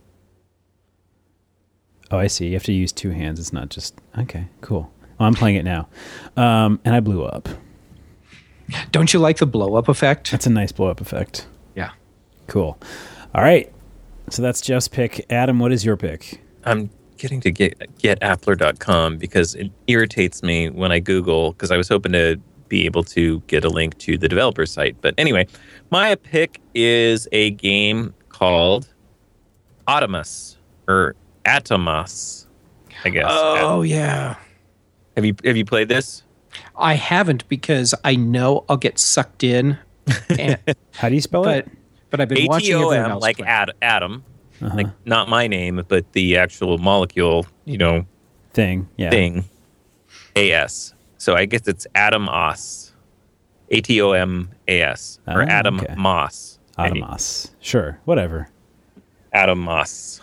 Oh, I see. You have to use 2 hands. It's not just... Okay, cool. Oh, I'm playing it now. And I blew up. Don't you like the blow-up effect? That's a nice blow-up effect. Yeah. Cool. All right. So that's Jeff's pick. Adam, what is your pick? I'm getting to getappler.com because it irritates me when I Google, because I was hoping to be able to get a link to the developer site. But anyway, my pick is a game called Atomus, or Atomos, I guess. Oh, yeah. Have you played this? I haven't, because I know I'll get sucked in. And, How do you spell it? But I've been watching everyone ATOM, else like play. Atom. Like not my name, but the actual molecule, Thing. Yeah. thing. AS. So I guess it's Atomos. ATOMAS. Or Oh, Atom okay. Moss. Atomos. Sure. Whatever. Atomos.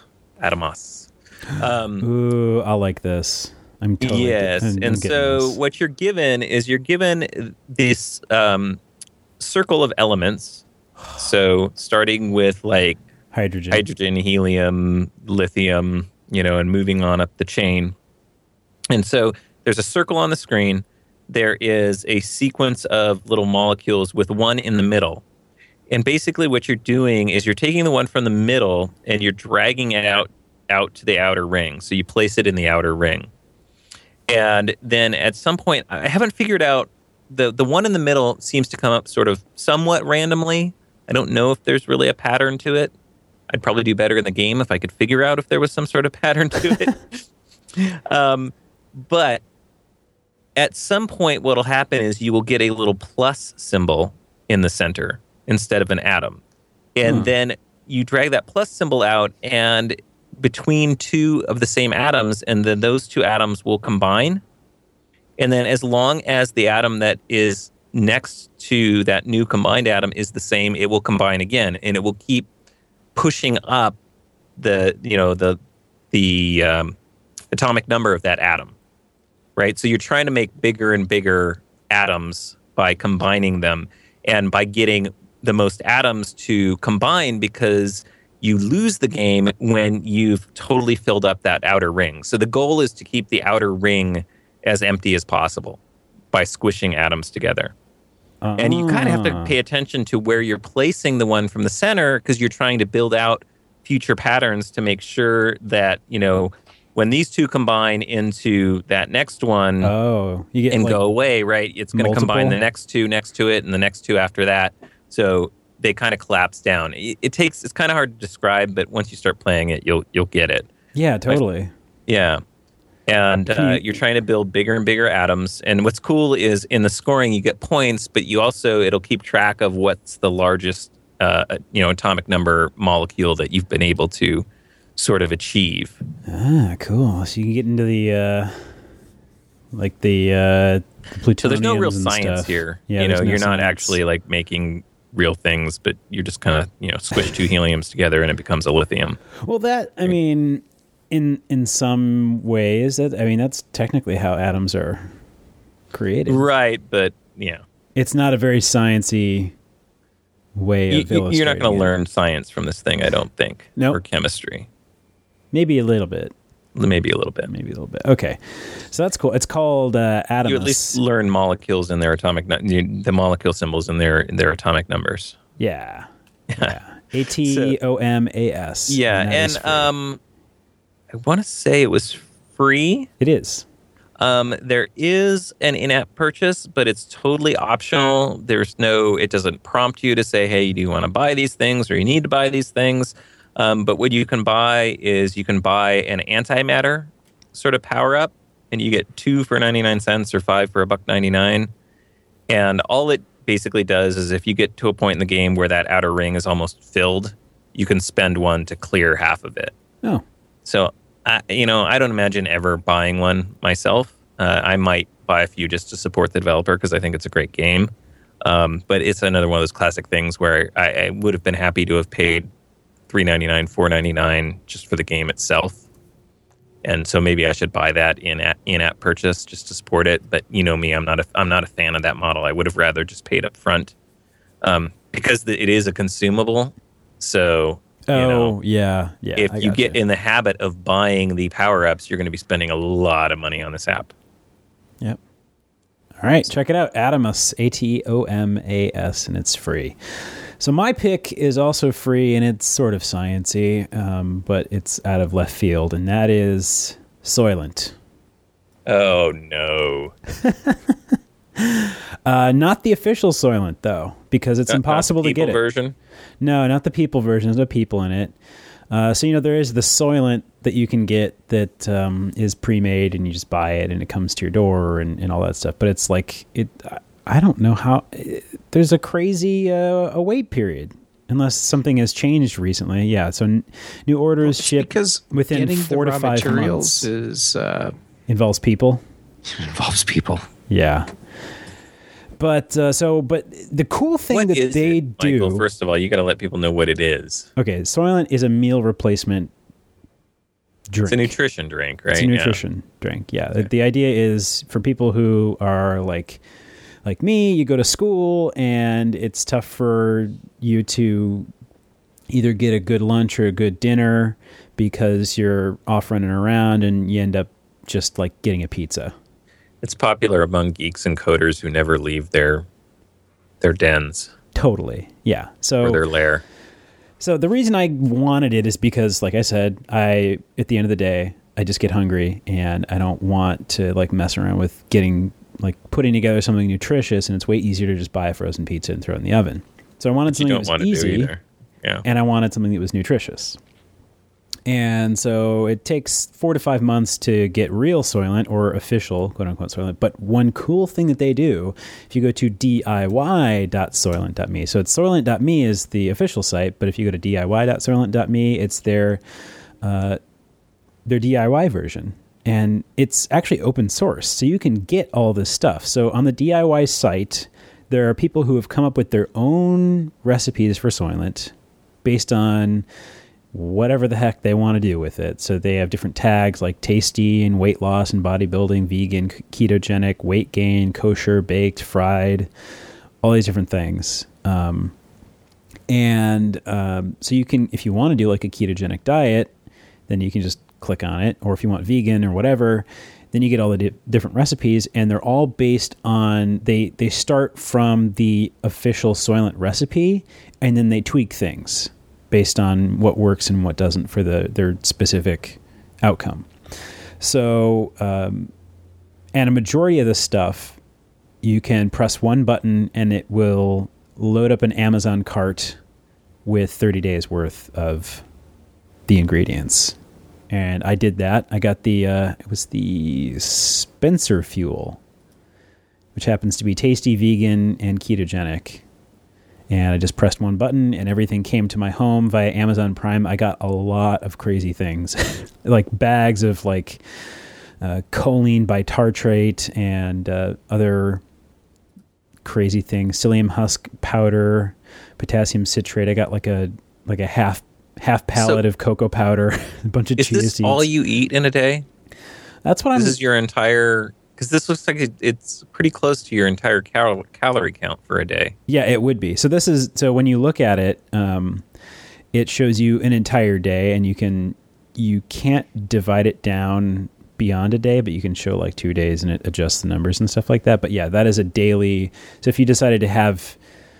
Ooh, I like this. I'm totally... Yes. I'm And getting so this. what you're given is this circle of elements. So starting with like Hydrogen. helium, lithium, and moving on up the chain. And so there's a circle on the screen. There is a sequence of little molecules with one in the middle. And basically what you're doing is you're taking the one from the middle and you're dragging it out to the outer ring. So you place it in the outer ring. And then at some point, I haven't figured out, the one in the middle seems to come up sort of somewhat randomly. I don't know if there's really a pattern to it. I'd probably do better in the game if I could figure out if there was some sort of pattern to it. But at some point, what'll happen is you will get a little plus symbol in the center instead of an atom. And then you drag that plus symbol out, and between 2 of the same atoms, and then those 2 atoms will combine. And then as long as the atom that is next to that new combined atom is the same, it will combine again, and it will keep pushing up the atomic number of that atom, right? So you're trying to make bigger and bigger atoms by combining them, and by getting the most atoms to combine, because you lose the game when you've totally filled up that outer ring. So the goal is to keep the outer ring as empty as possible by squishing atoms together. And you kind of have to pay attention to where you're placing the one from the center, because you're trying to build out future patterns to make sure that, when these 2 combine into that next one you get and like go away, right? It's going to combine the next 2 next to it and the next 2 after that. So they kind of collapse down. It's kind of hard to describe, but once you start playing it, you'll get it. Yeah, totally. Yeah. And you're trying to build bigger and bigger atoms. And what's cool is in the scoring, you get points, but it'll keep track of what's the largest, atomic number molecule that you've been able to sort of achieve. Ah, cool. So you can get into the plutoniums. So there's no real and science stuff. here. Yeah, there's no you're not science. actually like making real things, but you're just kind of, squish 2 heliums together and it becomes a lithium. Well, in some ways, that's technically how atoms are created. Right, but yeah. It's not a very sciencey way of illustrating. You're not going it. to learn science from this thing, I don't think. Nope. Or chemistry. Maybe a little bit. Maybe a little bit. Okay. So that's cool. It's called Atomus. You at least learn molecules and their atomic, the molecule symbols and their atomic numbers. Yeah. ATOMAS. Yeah, and I want to say it was free. It is. There is an in-app purchase, but it's totally optional. It doesn't prompt you to say, hey, do you want to buy these things or you need to buy these things? But what you can buy is you can buy an antimatter sort of power-up, and you get 2 for 99 cents or 5 for $1.99. And all it basically does is if you get to a point in the game where that outer ring is almost filled, you can spend one to clear half of it. Oh. So, I don't imagine ever buying one myself. I might buy a few just to support the developer because I think it's a great game. But it's another one of those classic things where I would have been happy to have paid $3.99, $4.99 just for the game itself. And so maybe I should buy that in-app purchase just to support it. But you know me, I'm not a fan of that model. I would have rather just paid up front because it is a consumable. So, yeah. If you get in the habit of buying the power-ups, you're going to be spending a lot of money on this app. Yep. All right, check it out. Atomus, ATOMAS, and it's free. So my pick is also free, and it's sort of sciencey, but it's out of left field, and that is Soylent. Oh, no. Not the official Soylent, though, because it's impossible to get it. Version? No, not the people version. There's no people in it. So, there is the Soylent that you can get that is pre-made, and you just buy it, and it comes to your door and all that stuff. But it's like, I don't know how... there's a crazy a wait period, unless something has changed recently. Yeah, so new orders ship within 4 to 5 months. Involves people. Involves people. Yeah. But the cool thing what that is they it, do... Michael, first of all, you got to let people know what it is. Okay, Soylent is a meal replacement drink. It's a nutrition drink, right? It's a nutrition drink, yeah. Okay. The idea is for people who are like me, you go to school and it's tough for you to either get a good lunch or a good dinner because you're off running around and you end up just like getting a pizza. It's popular among geeks and coders who never leave their dens. Totally, yeah. Or their lair. So the reason I wanted it is because, like I said, at the end of the day, I just get hungry and I don't want to like mess around with putting together something nutritious, and it's way easier to just buy a frozen pizza and throw it in the oven. So I wanted something that was easy, and I wanted something that was nutritious. And so it takes 4 to 5 months to get real Soylent, or official, quote unquote, Soylent. But one cool thing that they do, if you go to diy.soylent.me, so it's soylent.me is the official site, but if you go to diy.soylent.me, it's their DIY version. And it's actually open source, so you can get all this stuff. So on the DIY site, there are people who have come up with their own recipes for Soylent based on whatever the heck they want to do with it. So they have different tags like tasty and weight loss and bodybuilding, vegan, ketogenic, weight gain, kosher, baked, fried, all these different things. So you can, if you want to do like a ketogenic diet, then you can just click on it. Or if you want vegan or whatever, then you get all the different recipes, and they're all based on, they start from the official Soylent recipe, and then they tweak things based on what works and what doesn't for their specific outcome. So, and a majority of this stuff, you can press one button and it will load up an Amazon cart with 30 days worth of the ingredients. And I did that. I got it was the Spencer Fuel, which happens to be tasty, vegan, and ketogenic. And I just pressed one button and everything came to my home via Amazon Prime. I got a lot of crazy things, like bags of like choline bitartrate and other crazy things, psyllium husk powder, potassium citrate. I got like a half pallet of cocoa powder, a bunch of chia seeds. Is this all you eat in a day? That's what This is your entire... Because this looks like it's pretty close to your entire calorie count for a day. Yeah, it would be. So when you look at it, it shows you an entire day, and you can't divide it down beyond a day, but you can show like 2 days and it adjusts the numbers and stuff like that. But yeah, that is a daily. So if you decided to have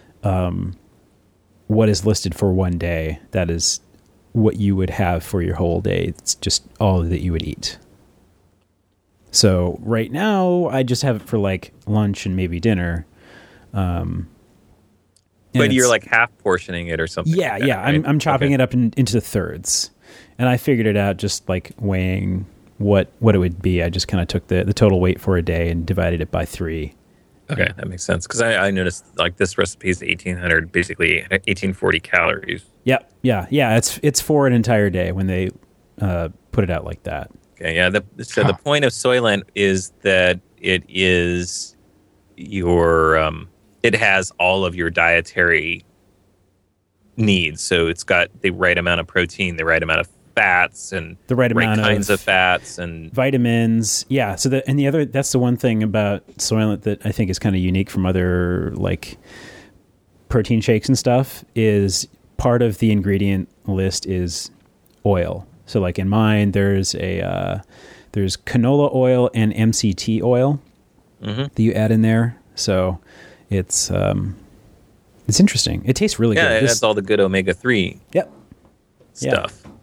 what is listed for one day, that is what you would have for your whole day. It's just all that you would eat. So right now, I just have it for like lunch and maybe dinner. But you're like half portioning it or something. Yeah, like that, yeah. right? I'm chopping it up into the thirds, and I figured it out just like weighing what it would be. I just kind of took the total weight for a day and divided it by 3. Okay, that makes sense. Because I noticed like this recipe is 1,800, basically 1,840 calories. Yep, yeah. It's for an entire day when they put it out like that. Okay, yeah. So the point of Soylent is that it is your it has all of your dietary needs. So it's got the right amount of protein, the right amount of fats, and the right amount kinds of of fats and vitamins. Yeah. So that's the one thing about Soylent that I think is kind of unique from other like protein shakes and stuff is part of the ingredient list is oil. So like in mine, there's canola oil and MCT oil that you add in there. So it's interesting. It tastes really good. Yeah, that's all the good omega-3 Yep. stuff. Yeah.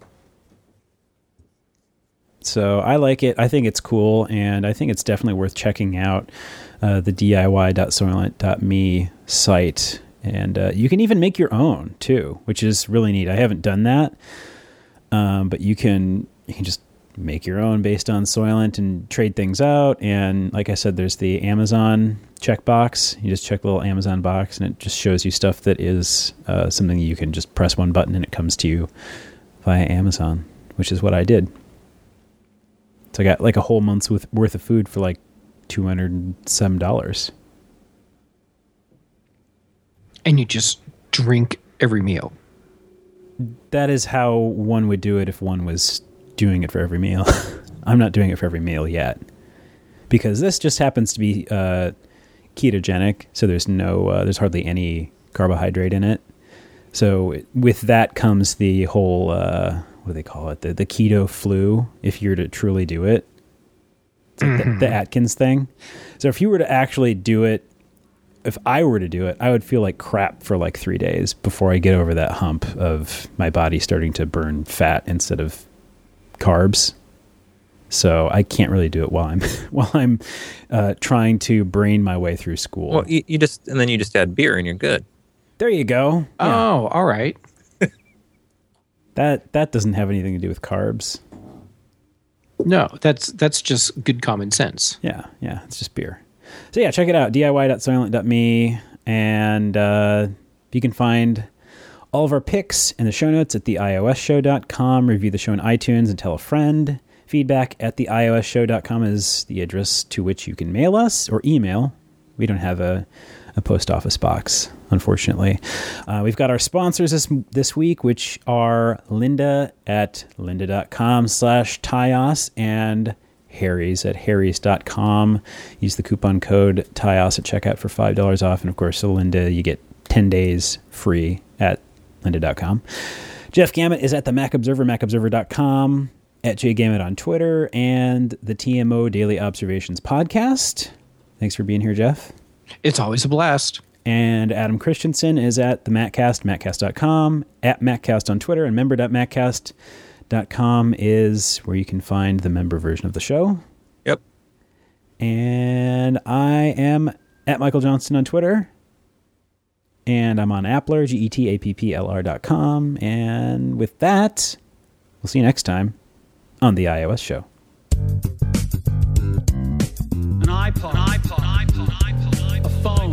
So I like it. I think it's cool, and I think it's definitely worth checking out the diy.soylent.me site. And you can even make your own too, which is really neat. I haven't done that, but you can just make your own based on Soylent and trade things out. And like I said, there's the Amazon checkbox. You just check the little Amazon box, and it just shows you stuff that is something you can just press one button and it comes to you via Amazon, which is what I did. So I got like a whole month's worth of food for like $207. And you just drink every meal. That is how one would do it if one was doing it for every meal. I'm not doing it for every meal yet because this just happens to be ketogenic. So there's there's hardly any carbohydrate in it. So with that comes the whole, what do they call it? The keto flu, if you were to truly do it. It's like the Atkins thing. So if you were to actually do it, if I were to do it, I would feel like crap for like 3 days before I get over that hump of my body starting to burn fat instead of carbs. So I can't really do it while I'm trying to brain my way through school. Well, you just add beer and you're good. There you go. Yeah. Oh, all right. That doesn't have anything to do with carbs. No, that's just good common sense. Yeah, it's just beer. So yeah, check it out, diy.soylent.me, and you can find all of our picks in the show notes at theiOSshow.com. Review the show on iTunes and tell a friend. Feedback at theiOSshow.com is the address to which you can mail us or email. We don't have a post office box, unfortunately. We've got our sponsors this week, which are Lynda at lynda.com/Tyos and Harry's at harrys.com. Use the coupon code Tyos at checkout for $5 off. And of course, so Lynda, you get 10 days free at lynda.com. Jeff Gamet is at the Mac Observer, macobserver.com, at jgamet on Twitter, and the TMO Daily Observations podcast. Thanks for being here, Jeff. It's always a blast. And Adam Christensen is at the Maccast, maccast.com, at Maccast on Twitter, and member.maccast.com is where you can find the member version of the show. Yep. And I am at Michael Johnston on Twitter. And I'm on Appler, GETAPPLR.com. And with that, we'll see you next time on the iOS Show. An iPod, a phone,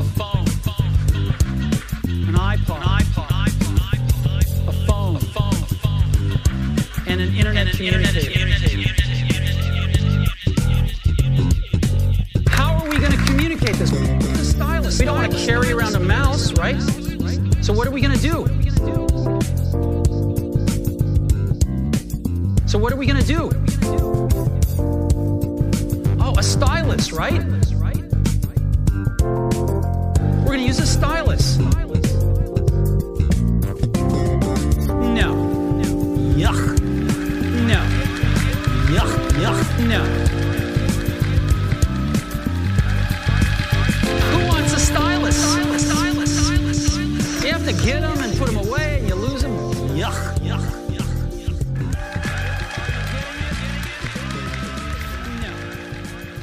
an iPod, a phone, and an internet communicator. How are we going to communicate this? The stylus. We don't want to carry around a mouse, right? So what are we going to do? Oh, a stylus, right? We're going to use a stylus. No. Yuck. No. Yuck. No. Who wants a stylus? You have to get them and put them away and you lose them. Yuck. No.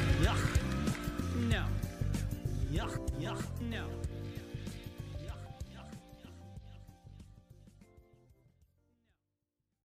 Yuck, no.